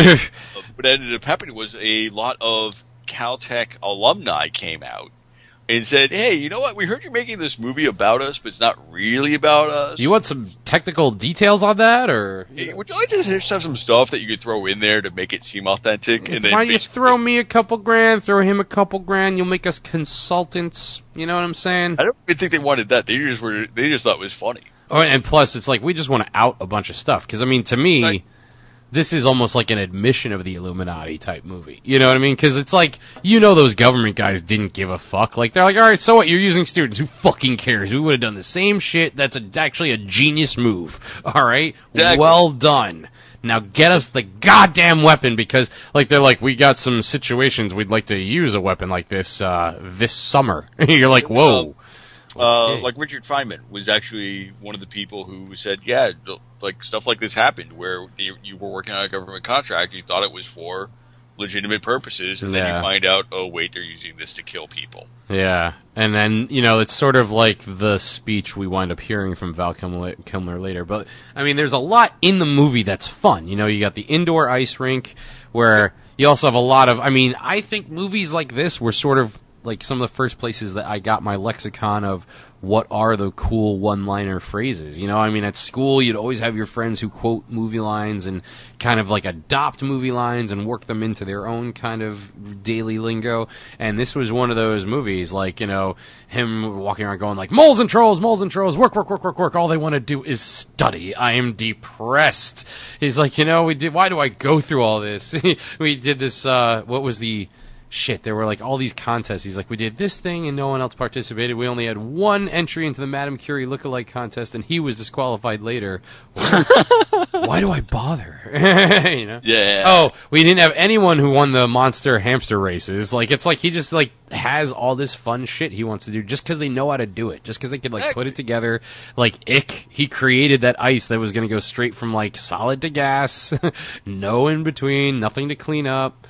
What ended up happening was a lot of Caltech alumni came out and said, "Hey, you know what? We heard you're making this movie about us, but it's not really about us. You want some technical details on that, or Would you like to just have some stuff that you could throw in there to make it seem authentic?" And then why don't you throw me a couple grand, throw him a couple grand, you'll make us consultants. You know what I'm saying? I don't even think they wanted that. They just thought it was funny. Oh, and plus, it's like we just want to out a bunch of stuff. Because I mean, to me, this is almost like an admission of the Illuminati type movie. You know what I mean? Because it's like, those government guys didn't give a fuck. Like, they're like, all right, so what? You're using students. Who fucking cares? We would have done the same shit. That's actually a genius move. All right? Exactly. Well done. Now get us the goddamn weapon because, like, they're like, we got some situations we'd like to use a weapon like this, this summer. You're like, whoa. Okay. Like Richard Feynman was actually one of the people who said, yeah, like stuff like this happened where you were working on a government contract, you thought it was for legitimate purposes, and then you find out, oh wait, they're using this to kill people. Yeah, and then, it's sort of like the speech we wind up hearing from Val Kilmer later, but, I mean, there's a lot in the movie that's fun. You got the indoor ice rink, where you also have a lot of, I think movies like this were sort of like some of the first places that I got my lexicon of what are the cool one-liner phrases. At school, you'd always have your friends who quote movie lines and kind of like adopt movie lines and work them into their own kind of daily lingo. And this was one of those movies, like, him walking around going like, moles and trolls, work, work, work, work, work. All they want to do is study. I am depressed. He's like, why do I go through all this? We did this, what was the... Shit, there were like all these contests. He's like, we did this thing and no one else participated. We only had one entry into the Madame Curie lookalike contest and he was disqualified later. Why do I bother? Yeah. Oh, we didn't have anyone who won the monster hamster races. Like, it's like he just like has all this fun shit he wants to do just because they know how to do it. Just because they could like put it together. Like Ick, he created that ice that was going to go straight from like solid to gas. No in between, nothing to clean up.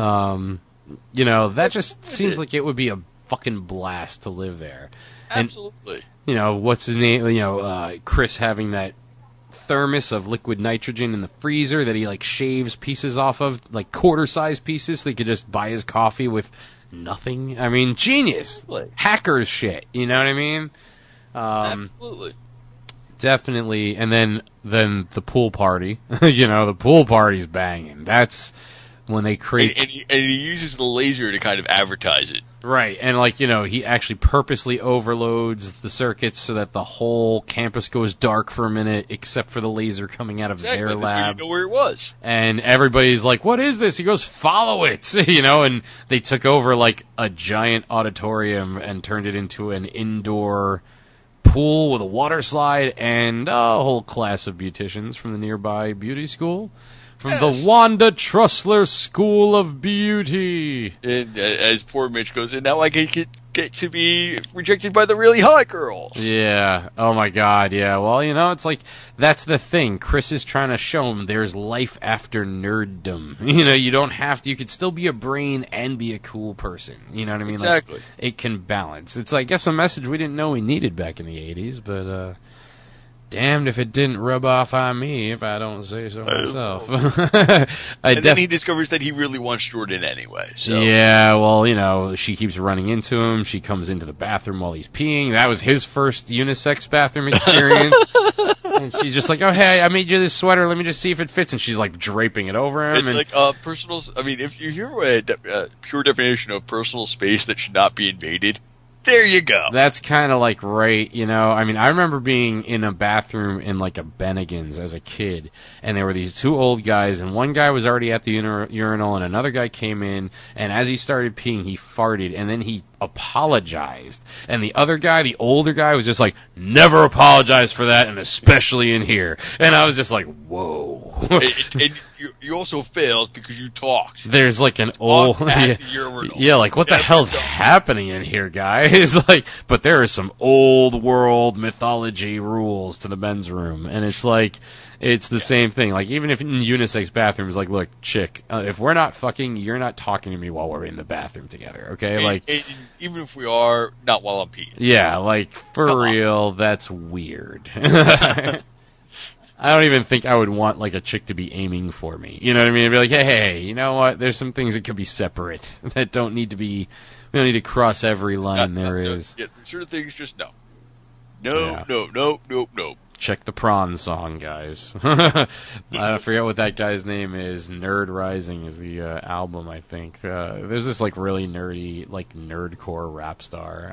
That just seems like it would be a fucking blast to live there. Absolutely. And, what's his name? Chris having that thermos of liquid nitrogen in the freezer that he, like, shaves pieces off of, like, quarter-sized pieces so he could just buy his coffee with nothing. I mean, genius. Hackers shit. You know what I mean? Absolutely. Definitely. And then the pool party. The pool party's banging. That's... when they create... And he uses the laser to kind of advertise it. Right, and he actually purposely overloads the circuits so that the whole campus goes dark for a minute, except for the laser coming out of their lab. You know where it was. And everybody's like, what is this? He goes, follow it! And they took over, like, a giant auditorium and turned it into an indoor pool with a water slide and a whole class of beauticians from the nearby beauty school. From the Wanda Trussler School of Beauty. And as poor Mitch goes in, now I can get to be rejected by the really hot girls. Yeah. Oh, my God. Yeah. Well, it's like, that's the thing. Chris is trying to show him there's life after nerddom. You don't have to. You could still be a brain and be a cool person. You know what I mean? Exactly. Like, it can balance. It's, I guess, a message we didn't know we needed back in the 80s, but, damned if it didn't rub off on me, if I don't say so myself. And then he discovers that he really wants Jordan anyway. So. Yeah, well, she keeps running into him. She comes into the bathroom while he's peeing. That was his first unisex bathroom experience. And she's just like, oh, hey, I made you this sweater. Let me just see if it fits. And she's like draping it over him. It's like personal... I mean, if you're a pure definition of personal space that should not be invaded... There you go. That's kind of like right, I mean, I remember being in a bathroom in like a Bennigan's as a kid, and there were these two old guys, and one guy was already at the urinal, and another guy came in, and as he started peeing, he farted, and then he apologized. And the other guy, the older guy, was just like, never apologize for that, and especially in here. And I was just like, whoa. and you also failed because you talked. There's like an old, yeah, like what the hell's happening in here, guys? Like, but there are some old world mythology rules to the men's room, and it's like, it's the same thing. Like, even if in unisex bathrooms, like, look, chick, if we're not fucking, you're not talking to me while we're in the bathroom together, okay? And even if we are, not while I'm peeing. Yeah, like, for real, that's weird. I don't even think I would want, like, a chick to be aiming for me. You know what I mean? I'd be like, hey, you know what? There's some things that could be separate that don't need to be, we don't need to cross every line there is. Yeah, certain things just no. No. Check the Prawn song, guys. I forget what that guy's name is. Nerd Rising is the album, I think. There's this, like, really nerdy, like, nerdcore rap star.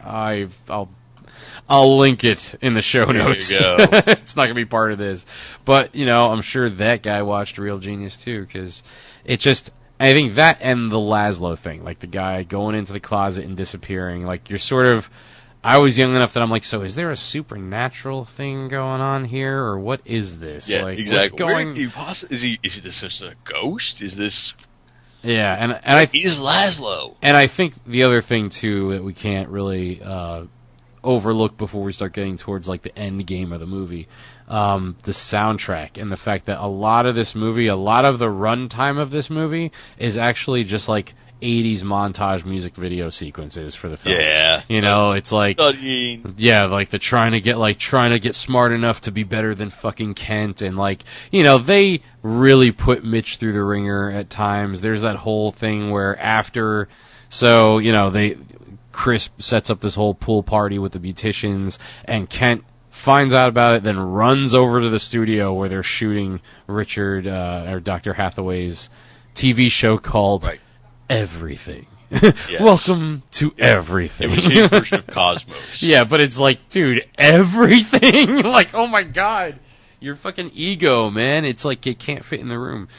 I'll link it in the show notes. There you go. It's not going to be part of this. But, you know, I'm sure that guy watched Real Genius, too, because it just, I think that and the Laszlo thing, like the guy going into the closet and disappearing, like you're sort of, I was young enough that I'm like, so is there a supernatural thing going on here, or what is this? Yeah, like, exactly. What's Is this just a ghost? Is this... Yeah, and he's Laszlo. And I think the other thing, too, that we can't really overlook before we start getting towards like the end game of the movie, the soundtrack, and the fact that a lot of the runtime of this movie is actually just like 80s montage music video sequences for the film. Yeah. You know, it's like, studying. Yeah, like the trying to get smart enough to be better than fucking Kent, and like, you know, they really put Mitch through the ringer at times. There's that whole thing where after, so, you know, Chris sets up this whole pool party with the beauticians, and Kent finds out about it, then runs over to the studio where they're shooting Richard, or Dr. Hathaway's TV show called Everything. Yes. Welcome to Everything. It was his version of Cosmos. Yeah, but it's like, dude, everything? Like, oh my god, your fucking ego, man. It's like it can't fit in the room.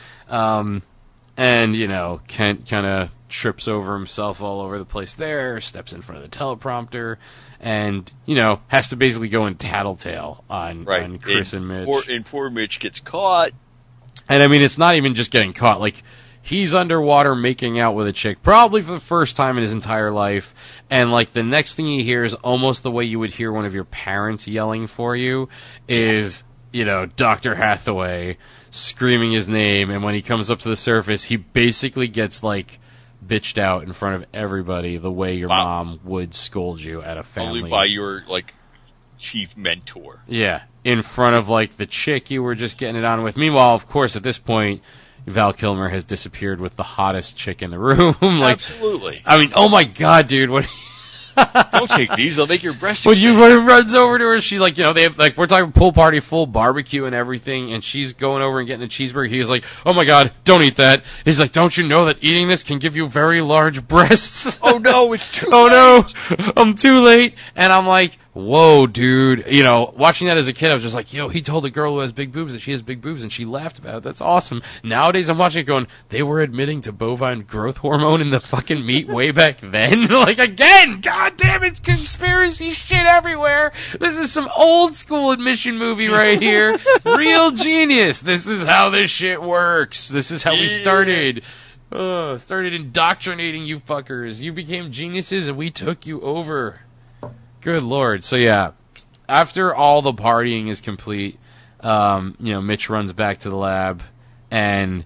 And, you know, Kent kind of trips over himself all over the place there, steps in front of the teleprompter, and, you know, has to basically go and tattletale on Chris and Mitch. And poor Mitch gets caught. And, I mean, it's not even just getting caught. Like, he's underwater making out with a chick, probably for the first time in his entire life, and, like, the next thing you hear is almost the way you would hear one of your parents yelling for you is, you know, Dr. Hathaway screaming his name, and when he comes up to the surface, he basically gets, like, bitched out in front of everybody the way your mom would scold you at a family. Only by your, like, chief mentor. Yeah, in front of, like, the chick you were just getting it on with. Meanwhile, of course, at this point, Val Kilmer has disappeared with the hottest chick in the room. Like, absolutely. I mean, oh my god, dude, what... Don't take these; they'll make your breasts When expand. you runs over to her, she's like, you know, they have, like, we're talking pool party, full barbecue and everything, and she's going over and getting a cheeseburger. He's like, oh my god, don't eat that. He's like, don't you know that eating this can give you very large breasts? Oh no, it's too late. Oh no, I'm too late. And I'm like, whoa, dude. You know, watching that as a kid, I was just like, yo, he told a girl who has big boobs that she has big boobs, and she laughed about it. That's awesome. Nowadays, I'm watching it going, they were admitting to bovine growth hormone in the fucking meat way back then? Like, again, god damn, it's conspiracy shit everywhere. This is some old school admission movie right here. Real Genius. This is how this shit works. This is how we started. Started indoctrinating you fuckers. You became geniuses, and we took you over. Good lord. So yeah, after all the partying is complete, you know, Mitch runs back to the lab, and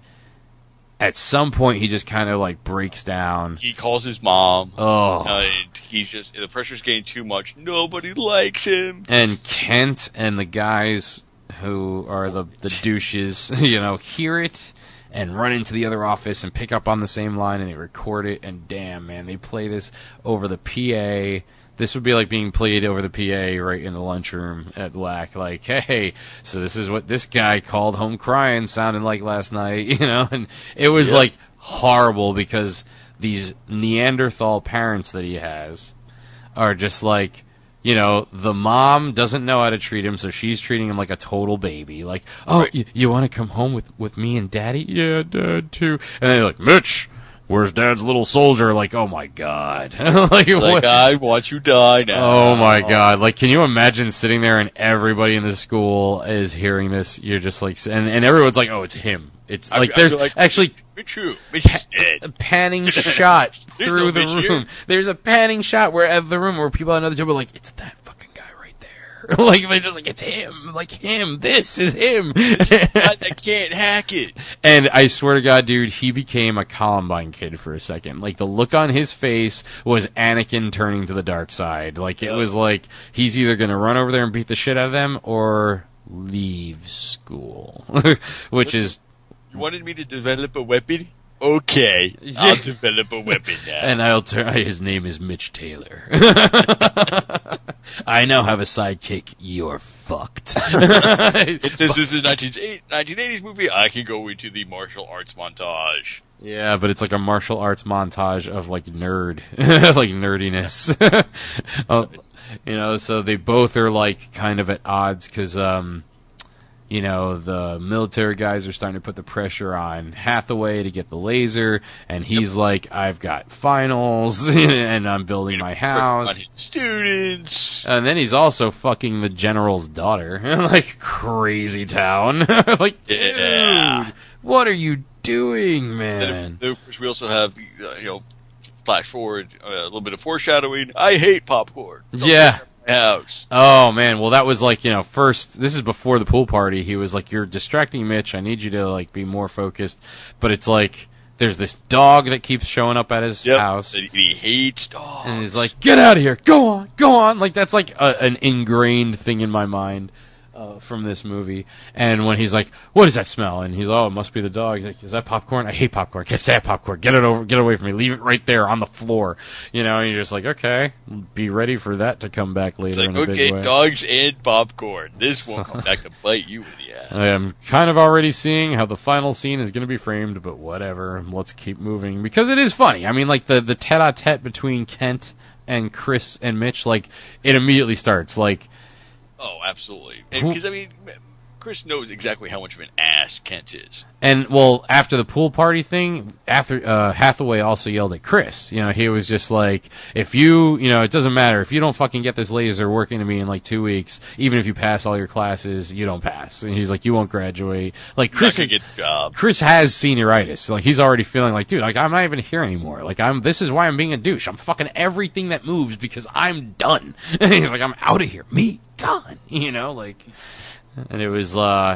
at some point he just kind of like breaks down. He calls his mom. Oh. And he's just, the pressure's getting too much. Nobody likes him. And Kent and the guys who are the douches, you know, hear it and run into the other office and pick up on the same line, and they record it, and damn, man, they play this over the PA. This would be like being played over the PA right in the lunchroom at WAC. Like, hey, so this is what this guy called home crying sounded like last night, you know? And it was like horrible because these Neanderthal parents that he has are just like, you know, the mom doesn't know how to treat him, so she's treating him like a total baby. Like, oh, you want to come home with me and Daddy? Yeah, Dad, too. And then they're like, Mitch, where's Dad's little soldier? Like, oh my God. Like, what? I want you to die now. Oh my God. Like, can you imagine sitting there and everybody in the school is hearing this? You're just like, and everyone's like, oh, it's him. It's like, there's actually Mitch is dead. a panning shot through the room. There's a panning shot where at the room where people on another table are like, it's that fucking guy right there. Like, they're just like, it's him. Like, him. This is him. I can't hack it. And I swear to God, dude, he became a Columbine kid for a second. Like, the look on his face was Anakin turning to the dark side. Like, it was like, he's either gonna run over there and beat the shit out of them, or leave school. Which is... You wanted me to develop a weapon? Okay, I'll develop a weapon now. And his name is Mitch Taylor. I now have a sidekick. You're fucked. Since this is a 1980s movie, I can go into the martial arts montage. Yeah, but it's like a martial arts montage of like like nerdiness. You know, so they both are like kind of at odds because, you know, the military guys are starting to put the pressure on Hathaway to get the laser, and he's like, I've got finals, and I'm building my house. On his students. And then he's also fucking the general's daughter. Like, crazy town. Like, dude, what are you doing, man? Then, of course, we also have, you know, flash forward, a little bit of foreshadowing. I hate popcorn. Yeah. House. Oh man, well that was like, you know, first, this is before the pool party, he was like, you're distracting Mitch, I need you to like be more focused, but it's like, there's this dog that keeps showing up at his house. He hates dogs. And he's like, get out of here, go on, like that's like an ingrained thing in my mind. From this movie, and when he's like, what does that smell? And he's like, oh, it must be the dog. He's like, is that popcorn? I hate popcorn. Can't say that popcorn. Get away from me. Leave it right there on the floor. You know, and you're just like, okay, be ready for that to come back later in a big way. Okay, dogs and popcorn. This won't come back to bite you in the ass. I am kind of already seeing how the final scene is going to be framed, but whatever. Let's keep moving because it is funny. I mean, like the tete-a-tete between Kent and Chris and Mitch, like it immediately starts like. Oh, absolutely. Because, I mean, Chris knows exactly how much of an ass Kent is. And, well, after the pool party thing, Hathaway also yelled at Chris. You know, he was just like, if you know, it doesn't matter. If you don't fucking get this laser working to me in like 2 weeks, even if you pass all your classes, you don't pass. And he's like, you won't graduate. Like, Chris has senioritis. Like, he's already feeling like, dude, like, I'm not even here anymore. Like, this is why I'm being a douche. I'm fucking everything that moves because I'm done. And he's like, I'm out of here. Me gone. You know, like... And it was,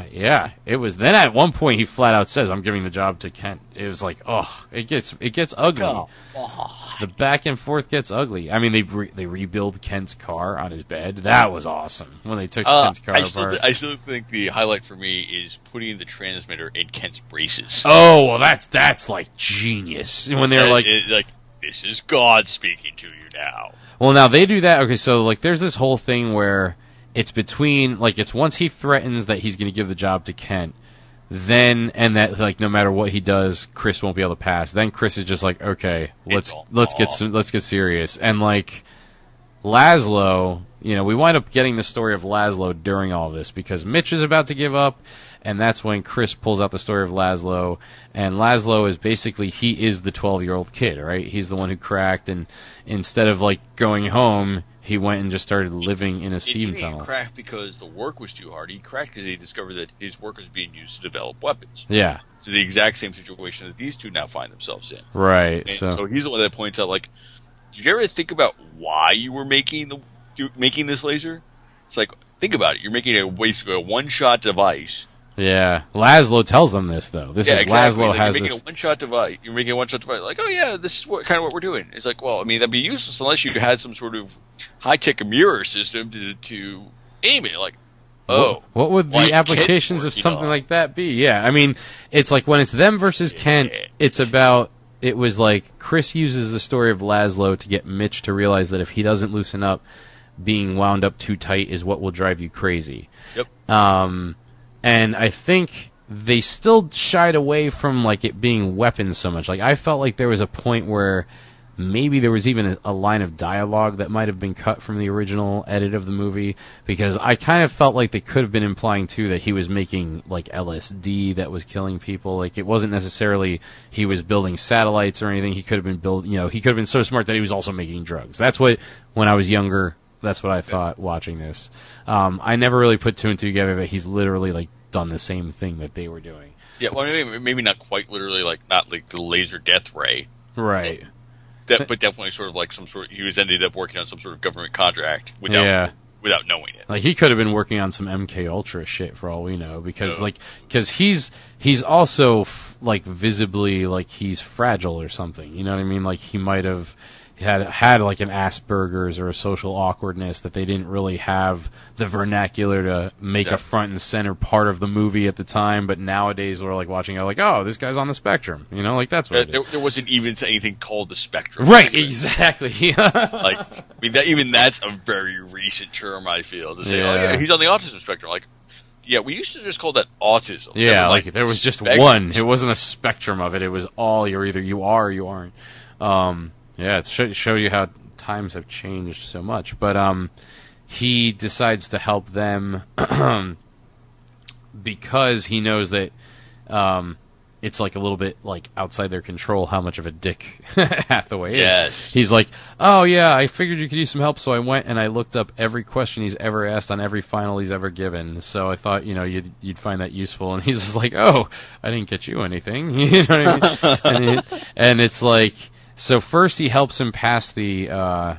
it was, then at one point he flat out says, I'm giving the job to Kent. It was like, it gets ugly. Oh. The back and forth gets ugly. I mean, they rebuild Kent's car on his bed. That was awesome when they took Kent's car apart. I still think the highlight for me is putting the transmitter in Kent's braces. Oh, well, that's like genius. When they're like, this is God speaking to you now. Well, now they do that. Okay, so like, there's this whole thing where, it's between, like, it's once he threatens that he's going to give the job to Kent, then, and that, like, no matter what he does, Chris won't be able to pass. Then Chris is just like, okay, let's get serious. And, like, Laszlo, you know, we wind up getting the story of Laszlo during all this, because Mitch is about to give up, and that's when Chris pulls out the story of Laszlo, and Laszlo is basically, he is the 12-year-old kid, right? He's the one who cracked, and instead of, like, going home, he went and just started living in a steam tunnel. He didn't crack because the work was too hard. He cracked because he discovered that his work was being used to develop weapons. Yeah. So the exact same situation that these two now find themselves in. Right. And so he's the one that points out, like, did you ever think about why you were making this laser? It's like, think about it. You're making basically a one-shot device. Yeah. Laszlo tells them this, though. Exactly. Laszlo like, has you're making a one-shot device. You're making a one-shot device. Like, oh yeah, this is kind of what we're doing. It's like, well, I mean, that'd be useless unless you had some sort of high-tech mirror system to aim it. Like, what would the applications of something like that be? Yeah, I mean, it's like when it's them versus Kent, it's about, it was like Chris uses the story of Laszlo to get Mitch to realize that if he doesn't loosen up, being wound up too tight is what will drive you crazy. Yep. And I think they still shied away from like it being weapons so much. Like I felt like there was a point where maybe there was even a line of dialogue that might have been cut from the original edit of the movie, because I kind of felt like they could have been implying too that he was making like LSD that was killing people. Like, it wasn't necessarily he was building satellites or anything. He could have been he could have been so smart that he was also making drugs. That's what, when I was younger, that's what I thought watching this. I never really put two and two together that he's literally like done the same thing that they were doing. Yeah, well, maybe not quite literally, like not like the laser death ray, right? But definitely sort of like some sort. He was ended up working on some sort of government contract without knowing it. Like, he could have been working on some MK Ultra shit for all we know, because he's also like visibly like he's fragile or something. You know what I mean? Like, he might have had like an Asperger's or a social awkwardness that they didn't really have the vernacular to make a front and center part of the movie at the time, but nowadays we're like watching it like, oh, this guy's on the spectrum, you know, like that's what there wasn't even anything called the spectrum, right? Exactly. Like, I mean, even that's a very recent term, I feel, to say, oh yeah, he's on the autism spectrum. Like, yeah, we used to just call that autism. Yeah, like there was just one. It wasn't a spectrum of it. It was all, you're either you are or you aren't. Yeah, it show you how times have changed so much. But he decides to help them because he knows that it's like a little bit like outside their control how much of a dick Hathaway is. Yes. He's like, oh yeah, I figured you could use some help, so I went and I looked up every question he's ever asked on every final he's ever given. So I thought, you'd find that useful. And he's just like, oh, I didn't get you anything. You know what I mean? and it's like, so first he helps him pass the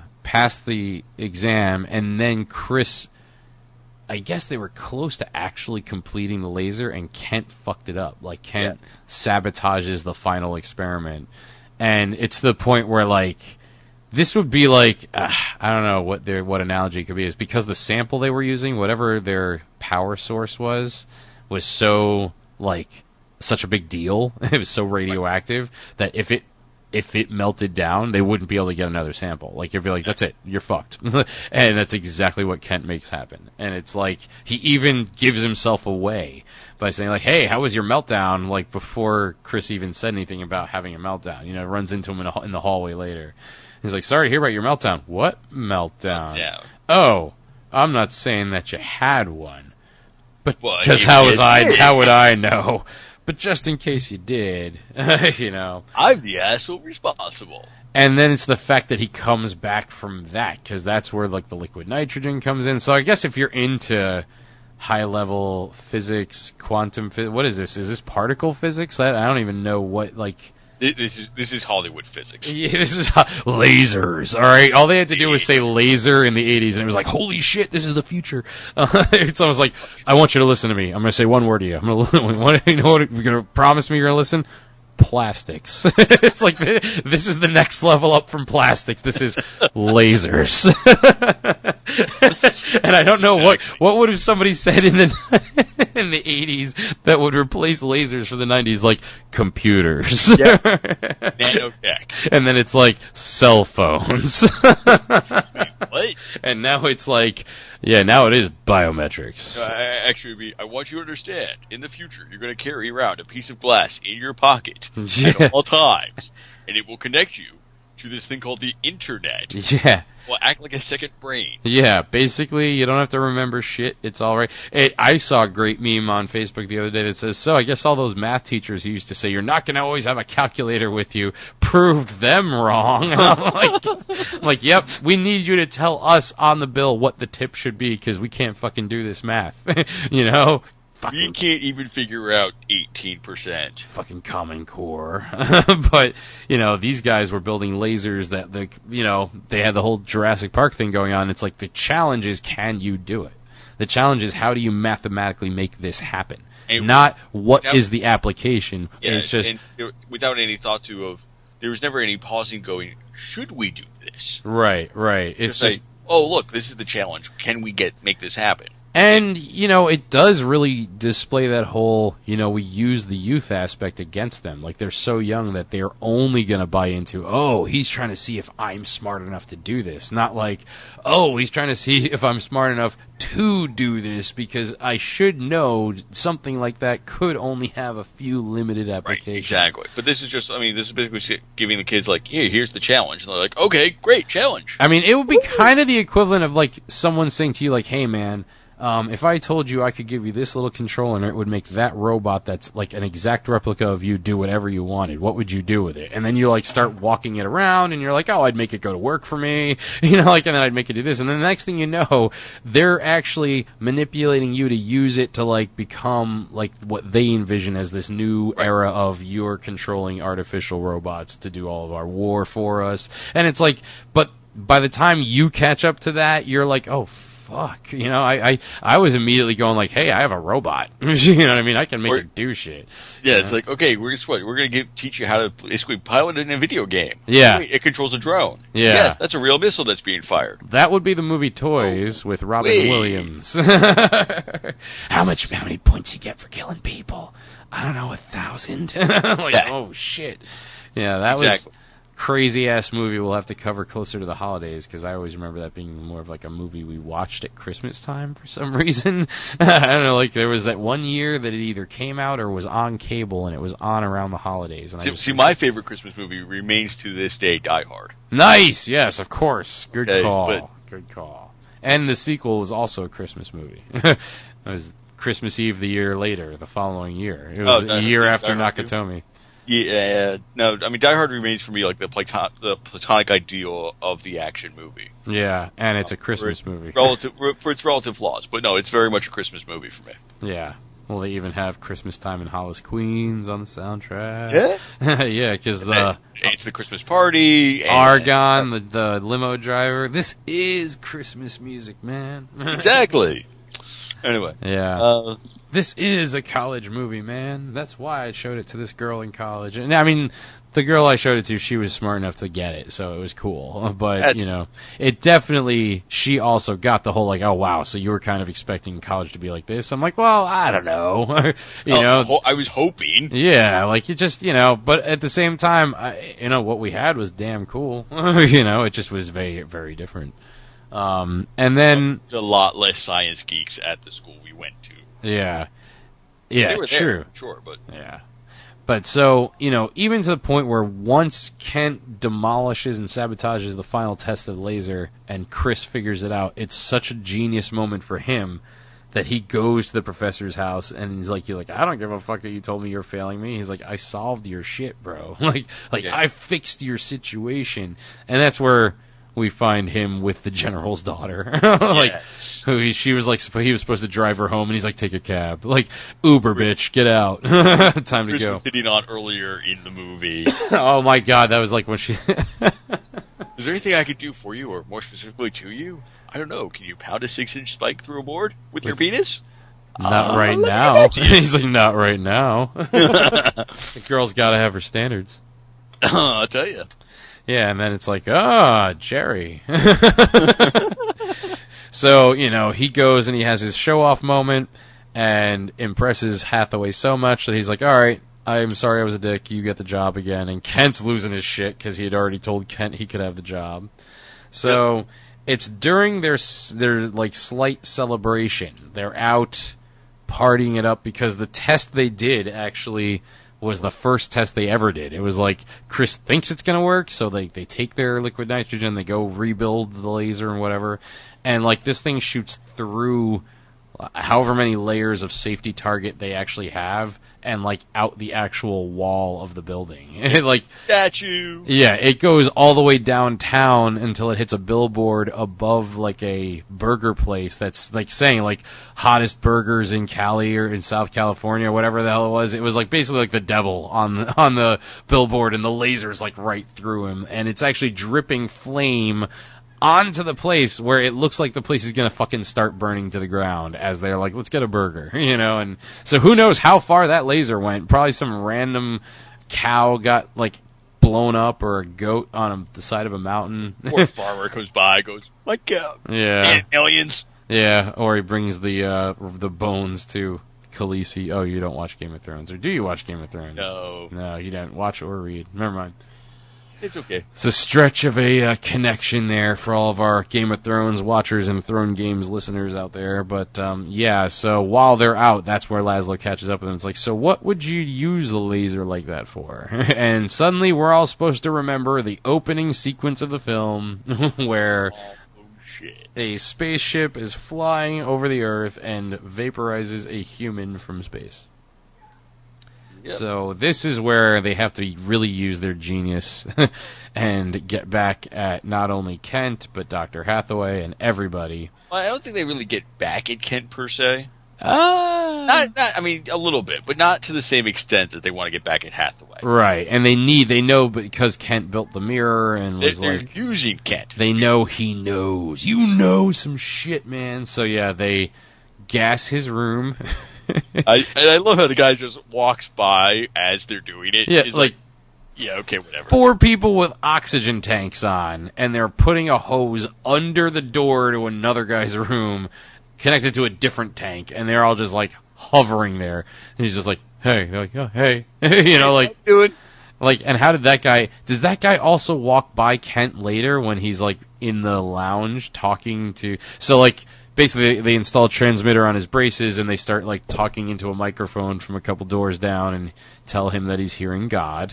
exam, and then Chris, I guess they were close to actually completing the laser, and Kent fucked it up. Like, Kent sabotages the final experiment, and it's the point where, like, this would be like, I don't know what analogy it could be, is because the sample they were using, whatever their power source was so, like, such a big deal. It was so radioactive that if it melted down, they wouldn't be able to get another sample. Like, you'd be like, that's it, you're fucked. And that's exactly what Kent makes happen. And it's like, he even gives himself away by saying, like, hey, how was your meltdown? Like, before Chris even said anything about having a meltdown. Runs into him in the hallway later. He's like, sorry to hear about your meltdown. What meltdown? Yeah. Oh, I'm not saying that you had one. But, well, because how would I know? But just in case you did, I'm the asshole responsible. And then it's the fact that he comes back from that, because that's where, like, the liquid nitrogen comes in. So I guess if you're into high-level physics, quantum physics, what is this? Is this particle physics? I don't even know what, like... This is Hollywood physics. Yeah, this is lasers. All right, all they had to do was say laser in the 80s, and it was like, holy shit, this is the future. It's almost like, I want you to listen to me. I'm going to say one word to you. You're going to promise me you're going to listen? Plastics. It's like, this is the next level up from plastics. This is lasers. And I don't know what would have somebody said in the 80s that would replace lasers for the 90s, like computers. Yeah. Nanotech. And then it's like cell phones. What? And now it's like, now it is biometrics. Actually, I want you to understand, in the future, you're going to carry around a piece of glass in your pocket at all times, and it will connect you to this thing called the internet. Yeah. Will act like a second brain. Yeah, basically, you don't have to remember shit. It's all right. I saw a great meme on Facebook the other day that says, so I guess all those math teachers who used to say, you're not going to always have a calculator with you, proved them wrong. And I'm like, yep, we need you to tell us on the bill what the tip should be, because we can't fucking do this math. We can't even figure out 18%. Fucking Common Core. But, these guys were building lasers that, they had the whole Jurassic Park thing going on. It's like, the challenge is, can you do it? The challenge is, how do you mathematically make this happen? And not what is the application. Yeah, it's just... without any thought there was never any pausing going, should we do this? Right. It's just... oh, look, this is the challenge. Can we make this happen? And, it does really display that whole, we use the youth aspect against them. Like, they're so young that they're only going to buy into, oh, he's trying to see if I'm smart enough to do this. Not like, oh, he's trying to see if I'm smart enough to do this, because I should know something like that could only have a few limited applications. Right, exactly. But this is this is basically giving the kids, like, hey, here's the challenge. And they're like, okay, great, challenge. I mean, it would be kind of the equivalent of, like, someone saying to you, like, hey, man, if I told you I could give you this little controller and it would make that robot that's like an exact replica of you do whatever you wanted, what would you do with it? And then you like start walking it around and you're like, oh, I'd make it go to work for me, and then I'd make it do this. And then the next thing you know, they're actually manipulating you to use it to like become like what they envision as this new era of you're controlling artificial robots to do all of our war for us. And it's like, but by the time you catch up to that, you're like, oh, fuck, I was immediately going like, hey, I have a robot. You know what I mean? I can make it do shit. Yeah, it's like, okay, we're going to teach you how to basically pilot it in a video game. Yeah. It controls a drone. Yeah. Yes, that's a real missile that's being fired. That would be the movie Toys with Robin Williams. How many points you get for killing people? I don't know, 1,000. Oh shit. Yeah, that was crazy-ass movie we'll have to cover closer to the holidays, because I always remember that being more of like a movie we watched at Christmas time for some reason. I don't know, like there was that one year that it either came out or was on cable, and it was on around the holidays. And my favorite Christmas movie remains to this day Die Hard. Nice! Yes, of course. Good call. Good call. And the sequel was also a Christmas movie. It was Christmas Eve the year later, the following year. It was a year after Nakatomi. Yeah, no, I mean, Die Hard remains for me like the platonic ideal of the action movie. Yeah, and it's a Christmas movie. For its relative flaws, but no, it's very much a Christmas movie for me. Yeah. Well, they even have Christmas Time in Hollis, Queens on the soundtrack. Yeah? Yeah, because it's the Christmas party. Argon, the limo driver. This is Christmas music, man. Exactly. Anyway. Yeah. This is a college movie, man. That's why I showed it to this girl in college. And I mean, the girl I showed it to, she was smart enough to get it, so it was cool. But, it definitely, she also got the whole, like, oh, wow, so you were kind of expecting college to be like this? I'm like, well, I don't know. I was hoping. Yeah, like, you just, but at the same time, what we had was damn cool. It just was very, very different. And then... There's a lot less science geeks at the school we went to. Yeah. Yeah, they were true. There, sure, but... Yeah. But so, even to the point where once Kent demolishes and sabotages the final test of the laser and Chris figures it out, it's such a genius moment for him that he goes to the professor's house and he's like, I don't give a fuck that you told me you're failing me. He's like, I solved your shit, bro. I fixed your situation. And that's where we find him with the general's daughter. He was supposed to drive her home, and he's like, take a cab. Like, Uber, bitch, get out. Time to Chris go. Was sitting on earlier in the movie. Oh my god, that was like when she... Is there anything I could do for you, or more specifically to you? I don't know. Can you pound a 6-inch spike through a board with your penis? Not right now. He's like, not right now. The girl's gotta have her standards. I'll tell you. Yeah, and then it's like, Jerry. So, he goes and he has his show-off moment and impresses Hathaway so much that he's like, all right, I'm sorry I was a dick, you get the job again. And Kent's losing his shit because he had already told Kent he could have the job. So, It's during their like slight celebration. They're out partying it up because the test they did actually was the first test they ever did. It was like Chris thinks it's going to work, so they take their liquid nitrogen, they go rebuild the laser and whatever, and like this thing shoots through however many layers of safety target they actually have and like out the actual wall of the building. It like statue. Yeah, it goes all the way downtown until it hits a billboard above like a burger place that's like saying like hottest burgers in Cali or in South California or whatever the hell it was. It was like basically like the devil on the billboard, and the laser's like right through him, and it's actually dripping flame onto the place where it looks like the place is going to fucking start burning to the ground as they're like, let's get a burger, and so who knows how far that laser went. Probably some random cow got like blown up, or a goat on the side of a mountain. Poor farmer comes by, goes, my cow. Yeah. Aliens. Yeah, or he brings the bones to Khaleesi. Oh, you don't watch Game of Thrones, or do you watch Game of Thrones? No, you don't watch or read. Never mind. it's okay. It's a stretch of a connection there for all of our Game of Thrones watchers and Throne Games listeners out there. But yeah, so while they're out, that's where Laszlo catches up with them. It's like, so what would you use a laser like that for? And suddenly we're all supposed to remember the opening sequence of the film where Shit. a spaceship is flying over the Earth and vaporizes a human from space. Yep. So this is where they have to really use their genius and get back at not only Kent, but Dr. Hathaway and everybody. Well, I don't think they really get back at Kent per se. Ah, I mean, a little bit, but not to the same extent that they want to get back at Hathaway. right. And they know because Kent built the mirror and was They're like, using Kent. they know he knows. You know some shit, man. So yeah, they gas his room. I love how the guy just walks by as they're doing it. Yeah, He's like yeah, okay, whatever. 4 people with oxygen tanks on, and they're putting a hose under the door to another guy's room, connected to a different tank, and they're all just like hovering there. And he's just like, "Hey," they're like, "Oh, hey," you know, like, doing. like. And how did that guy? Does that guy also walk by Kent later when he's like in the lounge talking to? So like. Basically, they install a transmitter on his braces, and they start like talking into a microphone from a couple doors down, and tell him that he's hearing God,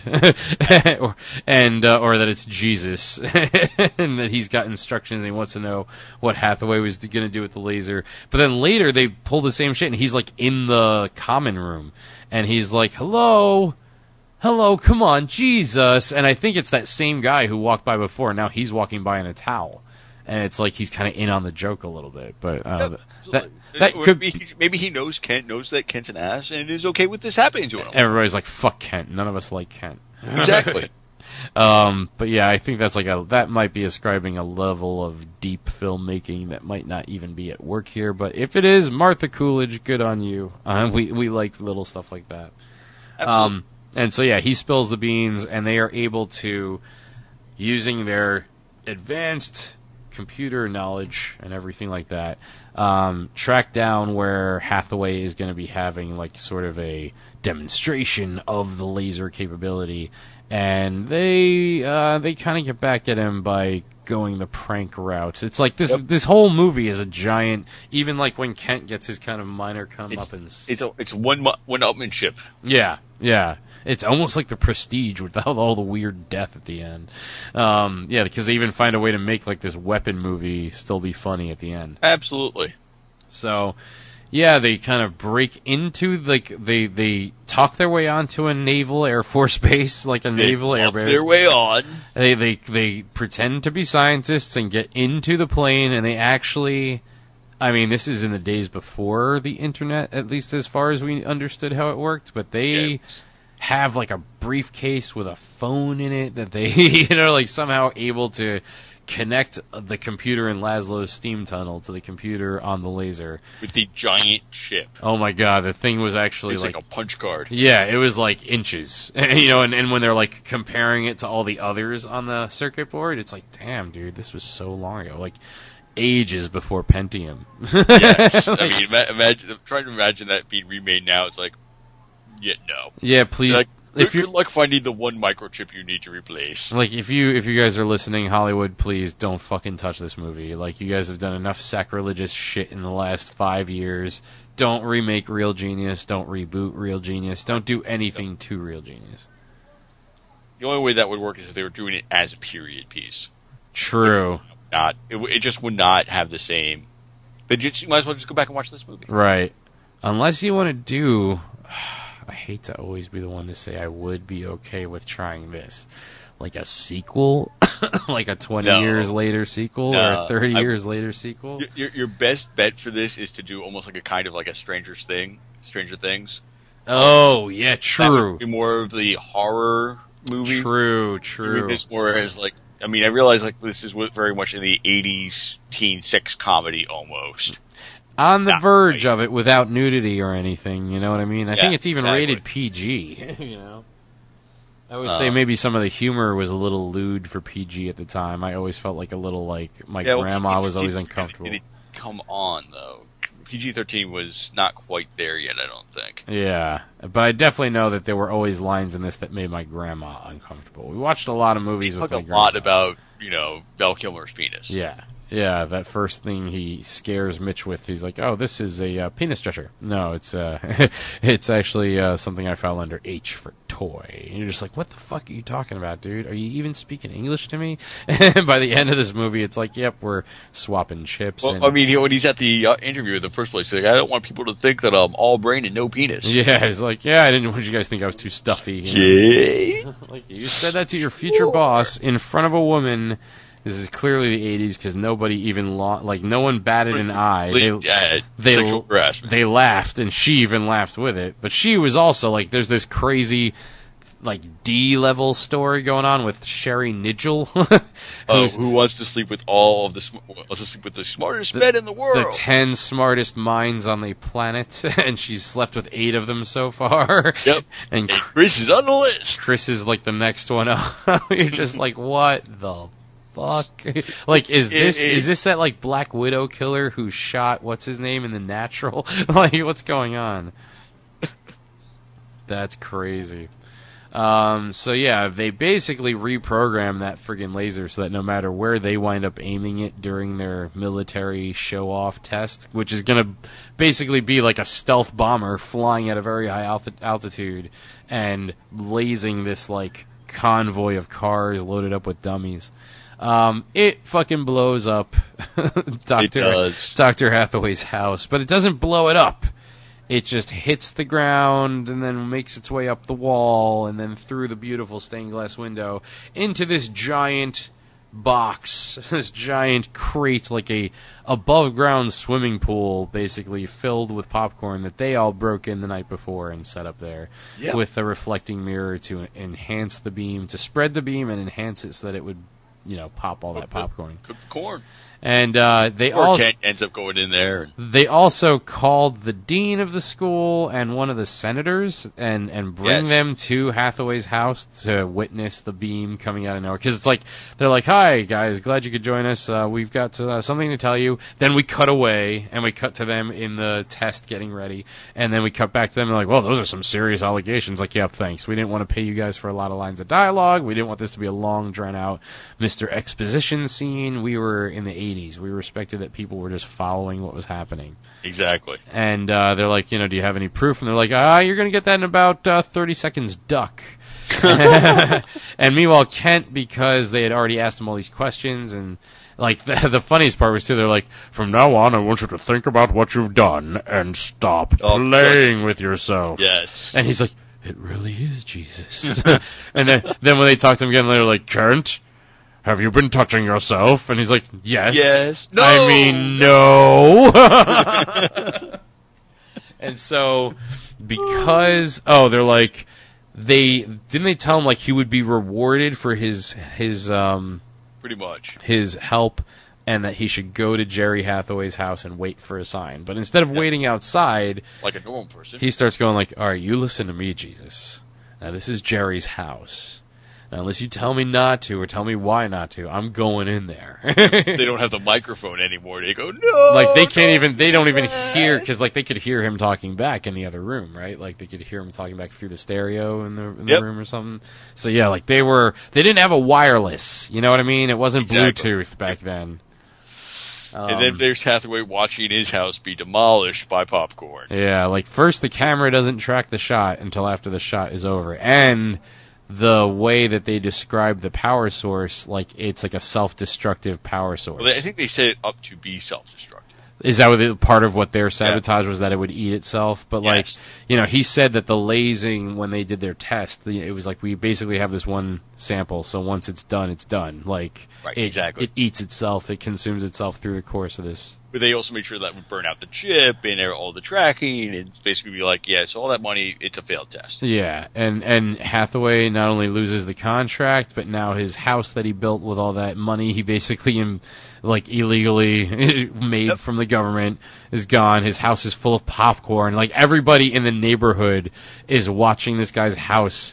or that it's Jesus, and that he's got instructions, and he wants to know what Hathaway was going to do with the laser. But then later, they pull the same shit, and he's like in the common room, and he's like, "Hello, come on, Jesus!" And I think it's that same guy who walked by before. Now he's walking by in a towel. And it's like he's kind of in on the joke a little bit, but that could maybe he knows Kent knows that Kent's an ass and is okay with this happening to him. Everybody's like, "Fuck Kent." None of us like Kent. Exactly. But yeah, I think that's that might be ascribing a level of deep filmmaking that might not even be at work here. But if it is, Martha Coolidge, good on you. We like little stuff like that. Absolutely. And so yeah, he spills the beans, and they are able to, using their advanced computer knowledge and everything like that, track down where Hathaway is going to be having like sort of a demonstration of the laser capability, and they kind of get back at him by going the prank route. It's like this whole movie is a giant. Even like when Kent gets his kind of minor comeuppance, it's one-upmanship. Yeah. It's almost like The Prestige without all the weird death at the end. Yeah, because they even find a way to make like this weapon movie still be funny at the end. Absolutely. So, yeah, they kind of break into they talk their way onto a naval Air Force base, like a naval air base. Their way on. They pretend to be scientists and get into the plane, and they actually. I mean, this is in the days before the internet, at least as far as we understood how it worked, but they have like a briefcase with a phone in it that they, like somehow able to connect the computer in Laszlo's steam tunnel to the computer on the laser. With the giant chip. Oh my god, the thing was actually it's like a punch card. Yeah, it was like inches. And when they're like comparing it to all the others on the circuit board, it's like, damn, dude, this was so long ago. Like, ages before Pentium. Yes. I mean, trying to imagine that being remade now, it's like, yeah, no. Yeah, please. Like, if you're like finding the one microchip you need to replace. Like, if you guys are listening, Hollywood, please don't fucking touch this movie. Like, you guys have done enough sacrilegious shit in the last 5 years. Don't remake Real Genius. Don't reboot Real Genius. Don't do anything to Real Genius. The only way that would work is if they were doing it as a period piece. True. It just would not have the same. But you might as well just go back and watch this movie. Right. Unless you want to do... I hate to always be the one to say I would be okay with trying this. Like a sequel? Like a 20 years later sequel? Or a 30 years later sequel? Your best bet for this is to do almost like a kind of like a Stranger Things. Oh, yeah, true. That would be more of the horror movie. True. Doing this more as like... I mean, I realize like this is very much in the 80s teen sex comedy almost. On the verge of it without nudity or anything, you know what I mean? I think it's even rated PG, I would say maybe some of the humor was a little lewd for PG at the time. I always felt like a little like my grandma was always uncomfortable. come on, though. PG-13 was not quite there yet, I don't think. Yeah, but I definitely know that there were always lines in this that made my grandma uncomfortable. We watched a lot of movies We with talk my a grandma. lot about, Val Kilmer's penis. Yeah, that first thing he scares Mitch with, he's like, "Oh, this is a penis stretcher." No, it's it's actually something I file under H for toy. And you're just like, "What the fuck are you talking about, dude? Are you even speaking English to me?" And by the end of this movie, it's like, "Yep, we're swapping chips." Well, and, I mean, when he's at the interview in the first place, he's like, I don't want people to think that I'm all brain and no penis. yeah, he's like, "Yeah, I didn't want you guys to think I was too stuffy." Yeah. Like, you said that to your future boss in front of a woman. This is clearly the 80s because nobody even no one batted an eye. Sexual harassment. They laughed, and she even laughed with it. But she was also like, there's this crazy, like D-level story going on with Sherry Nigel, who wants to sleep with the smartest men in the world? The 10 smartest minds on the planet, and she's slept with 8 of them so far. Yep. And Chris is on the list. Chris is like the next one up. You're just like, what the fuck? Like, is this that like Black Widow killer who shot what's his name in The Natural? Like, what's going on? That's crazy. So yeah, they basically reprogram that friggin' laser so that no matter where they wind up aiming it during their military show-off test, which is gonna basically be like a stealth bomber flying at a very high altitude and lasing this like convoy of cars loaded up with dummies. It fucking blows up Dr. Hathaway's house, but it doesn't blow it up. It just hits the ground and then makes its way up the wall and then through the beautiful stained glass window into this giant box, this giant crate, like a above ground swimming pool, basically filled with popcorn that they all broke in the night before and set up there with a reflecting mirror to enhance the beam, to spread the beam and enhance it so that it would pop all that popcorn. Cook the corn. And they also Kent ends up going in there. They also called the dean of the school and one of the senators and bring them to Hathaway's house to witness the beam coming out of nowhere. Because it's like they're like, "Hi guys, glad you could join us. We've got something to tell you." Then we cut away and we cut to them in the test getting ready, and then we cut back to them and like, "Well, those are some serious allegations." Like, "Yeah, thanks. We didn't want to pay you guys for a lot of lines of dialogue. We didn't want this to be a long drawn out Mr. Exposition scene. We were in the 80s. We respected that people were just following what was happening." Exactly. And they're like, "Do you have any proof?" And they're like, "You're going to get that in about 30 seconds, duck." And meanwhile, Kent, because they had already asked him all these questions, and like the funniest part was too, they're like, "From now on, I want you to think about what you've done and stop playing with yourself." Yes. And he's like, "It really is Jesus." And then when they talk to him again, they're like, "Kent, have you been touching yourself?" And he's like, "Yes." Yes. No. I mean, no. And so, because they're like, they tell him like he would be rewarded for his pretty much his help, and that he should go to Jerry Hathaway's house and wait for a sign. But instead of waiting outside, like a normal person, he starts going like, "All right, you listen to me, Jesus. Now this is Jerry's house. Now, unless you tell me not to or tell me why not to, I'm going in there." They don't have the microphone anymore. They go, "No." Like they don't even hear, because like they could hear him talking back in the other room, right? Like they could hear him talking back through the stereo in the room or something. So yeah, like they didn't have a wireless. You know what I mean? It wasn't Bluetooth back then. And then there's Hathaway watching his house be demolished by popcorn. Yeah, like first the camera doesn't track the shot until after the shot is over, and the way that they describe the power source, like it's like a self-destructive power source. Well, I think they set it up to be self-destructive. Is that part of what their sabotage was, that it would eat itself? But like, he said that the lasing, when they did their test, it was like, we basically have this one sample, so once it's done, it's done. Like, it eats itself, it consumes itself through the course of this. But they also made sure that would burn out the chip and all the tracking, and basically be like, so all that money, it's a failed test. Yeah, and Hathaway not only loses the contract, but now his house that he built with all that money, he basically illegally made from the government, is gone. His house is full of popcorn. Like, everybody in the neighborhood is watching this guy's house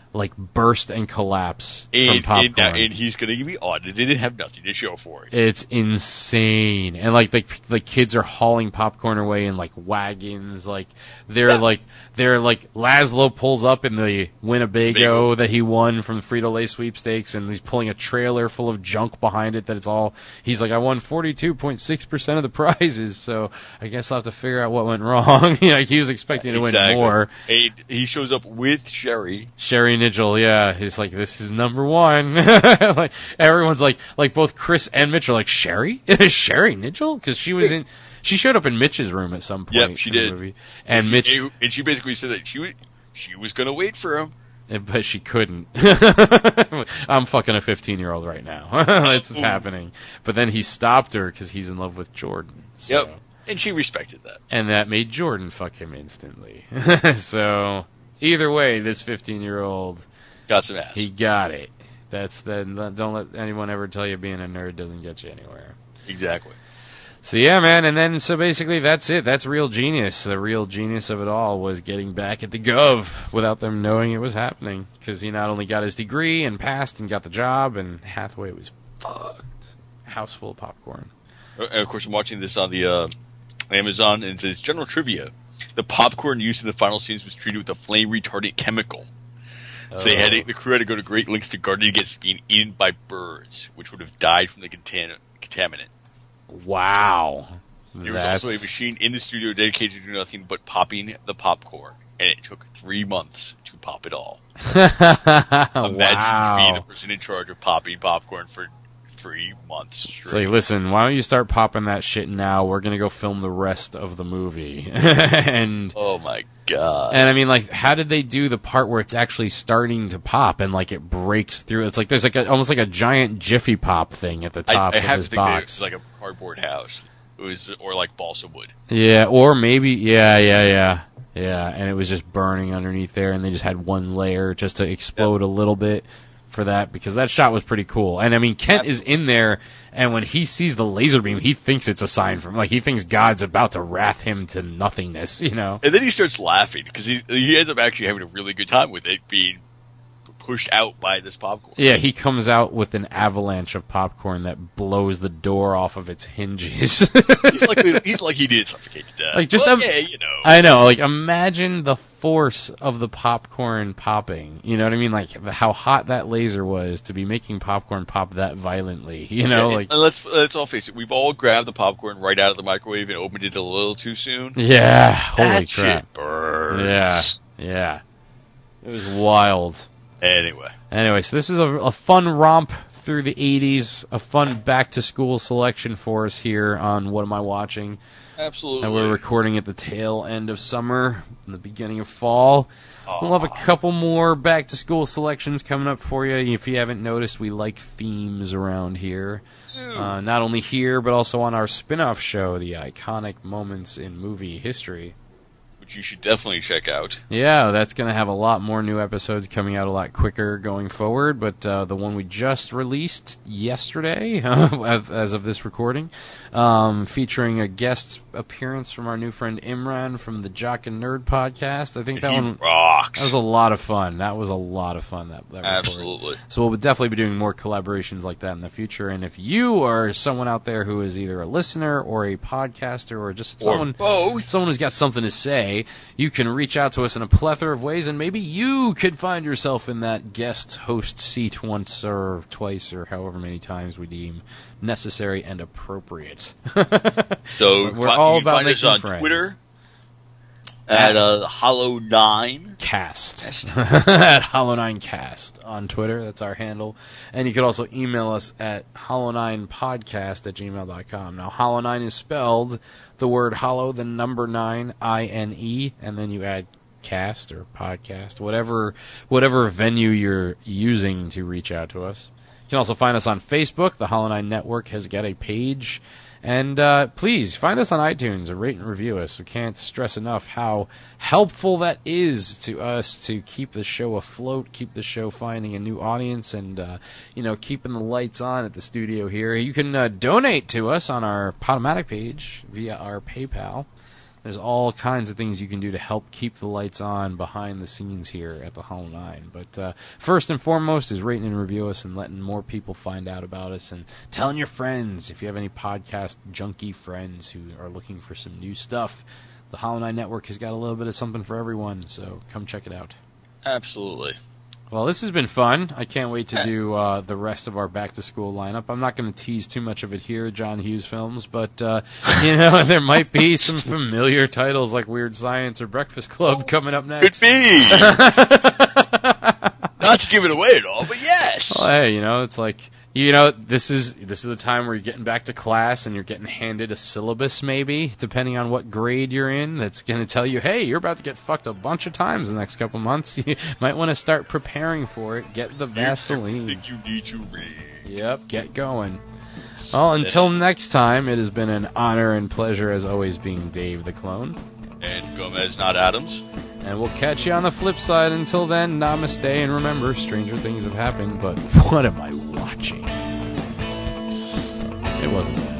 like burst and collapse and, from popcorn. and he's going to be audited and have nothing to show for it. It's insane. And like the kids are hauling popcorn away in like wagons. Like they're like Laszlo pulls up in the Winnebago that he won from the Frito-Lay sweepstakes, and he's pulling a trailer full of junk behind it he's like, I won 42.6% of the prizes, so I guess I'll have to figure out what went wrong. He was expecting to win more. And he shows up with Sherry Nigel, yeah. He's like, this is number one. Like everyone's like both Chris and Mitch are like, Sherry Nigel? Because she showed up in Mitch's room at some point. Yep, she did. The movie. And she basically said that she was going to wait for him. But she couldn't. I'm fucking a 15-year-old right now. That's what's happening. But then he stopped her because he's in love with Jordan. So. Yep. And she respected that. And that made Jordan fuck him instantly. So, either way, this 15-year-old got some ass. He got it. Don't let anyone ever tell you being a nerd doesn't get you anywhere. Exactly. So yeah, man, and then so basically that's it. That's real genius. The real genius of it all was getting back at the Gov without them knowing it was happening, because he not only got his degree and passed and got the job, and Hathaway was fucked. House full of popcorn. And of course, I'm watching this on the Amazon, and it says general trivia: the popcorn used in the final scenes was treated with a flame retardant chemical. So the crew had to go to great lengths to guard it against being eaten by birds, which would have died from the contaminant. Wow. There was also a machine in the studio dedicated to do nothing but popping the popcorn, and it took 3 months to pop it all. Imagine being the person in charge of popping popcorn for 3 months straight. It's like, listen, why don't you start popping that shit now? We're going to go film the rest of the movie. And oh my god. And I mean, like, how did they do the part where it's actually starting to pop and like it breaks through? It's like there's like almost like a giant Jiffy Pop thing at the top of this box. It's like a cardboard house. Or like balsa wood. Yeah, or maybe yeah. And it was just burning underneath there, and they just had one layer just to explode a little bit for that, because that shot was pretty cool. And I mean, Kent is in there, and when he sees the laser beam, he thinks it's a sign from, like, he thinks God's about to wrath him to nothingness, you know? And then he starts laughing, because he ends up actually having a really good time with it being pushed out by this popcorn. Yeah, he comes out with an avalanche of popcorn that blows the door off of its hinges. he's like he did suffocate to death. Like, just I know, like, imagine the force of the popcorn popping. You know what I mean? Like, how hot that laser was to be making popcorn pop that violently. You know, like. And let's all face it. We've all grabbed the popcorn right out of the microwave and opened it a little too soon. Yeah, holy that crap! Shit burns. Yeah. It was wild. Anyway, so this was a fun romp through the 80s, a fun back-to-school selection for us here on What Am I Watching? Absolutely. And we're recording at the tail end of summer and the beginning of fall. We'll have a couple more back-to-school selections coming up for you. If you haven't noticed, we like themes around here. Not only here, but also on our spin-off show, The Iconic Moments in Movie History. You should definitely check out. Yeah, that's going to have a lot more new episodes coming out a lot quicker going forward, but the one we just released yesterday, as of this recording, featuring a guest appearance from our new friend Imran from the Jock and Nerd podcast. I think that one rocks. That was a lot of fun. That Absolutely. So we'll definitely be doing more collaborations like that in the future, and if you are someone out there who is either a listener or a podcaster or just someone who's got something to say, you can reach out to us in a plethora of ways, and maybe you could find yourself in that guest host seat once or twice or however many times we deem necessary and appropriate. So we're all about find us on friends. Twitter at Hollow9 Cast at Hollow9 Cast on Twitter. That's our handle. And you could also email us at hollow9podcast@gmail.com. Now, Hollow9 is spelled the word hollow, the number 9, INE, and then you add cast or podcast, whatever venue you're using to reach out to us. You can also find us on Facebook. The Hollow9 Network has got a page. And please, find us on iTunes and rate and review us. We can't stress enough how helpful that is to us to keep the show afloat, keep the show finding a new audience, and keeping the lights on at the studio here. You can donate to us on our Podomatic page via our PayPal. There's all kinds of things you can do to help keep the lights on behind the scenes here at the Hollow 9. But first and foremost is rating and review us and letting more people find out about us and telling your friends. If you have any podcast junkie friends who are looking for some new stuff, the Hollow 9 Network has got a little bit of something for everyone, so come check it out. Absolutely. Well, this has been fun. I can't wait to do the rest of our back-to-school lineup. I'm not going to tease too much of it here, John Hughes films, but, there might be some familiar titles like Weird Science or Breakfast Club coming up next. Could be! Not to give it away at all, but yes! Well, hey, it's like... this is the time where you're getting back to class and you're getting handed a syllabus, maybe, depending on what grade you're in, that's going to tell you, hey, you're about to get fucked a bunch of times in the next couple months. You might want to start preparing for it. Get the Vaseline. Think you need to read. Yep, get going. Well, until next time, it has been an honor and pleasure, as always, being Dave the Clone. And Gomez, not Adams. And we'll catch you on the flip side. Until then, namaste, and remember, stranger things have happened, but what am I watching? It wasn't bad.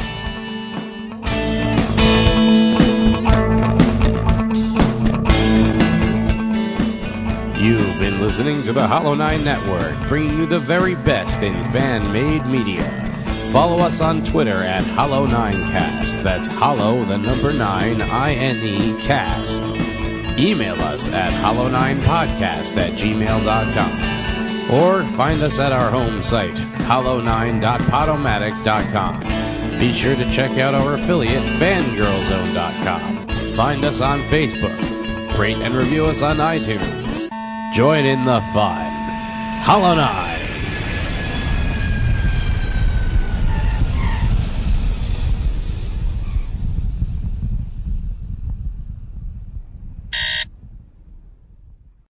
You've been listening to the Hollow 9 Network, bringing you the very best in fan-made media. Follow us on Twitter at Hollow9Cast. That's Hollow, the number 9, I-N-E, cast. Email us at hollow9podcast@gmail.com. Or find us at our home site, hollow9.podomatic.com. Be sure to check out our affiliate, fangirlzone.com. Find us on Facebook. Rate and review us on iTunes. Join in the fun. Hollow 9.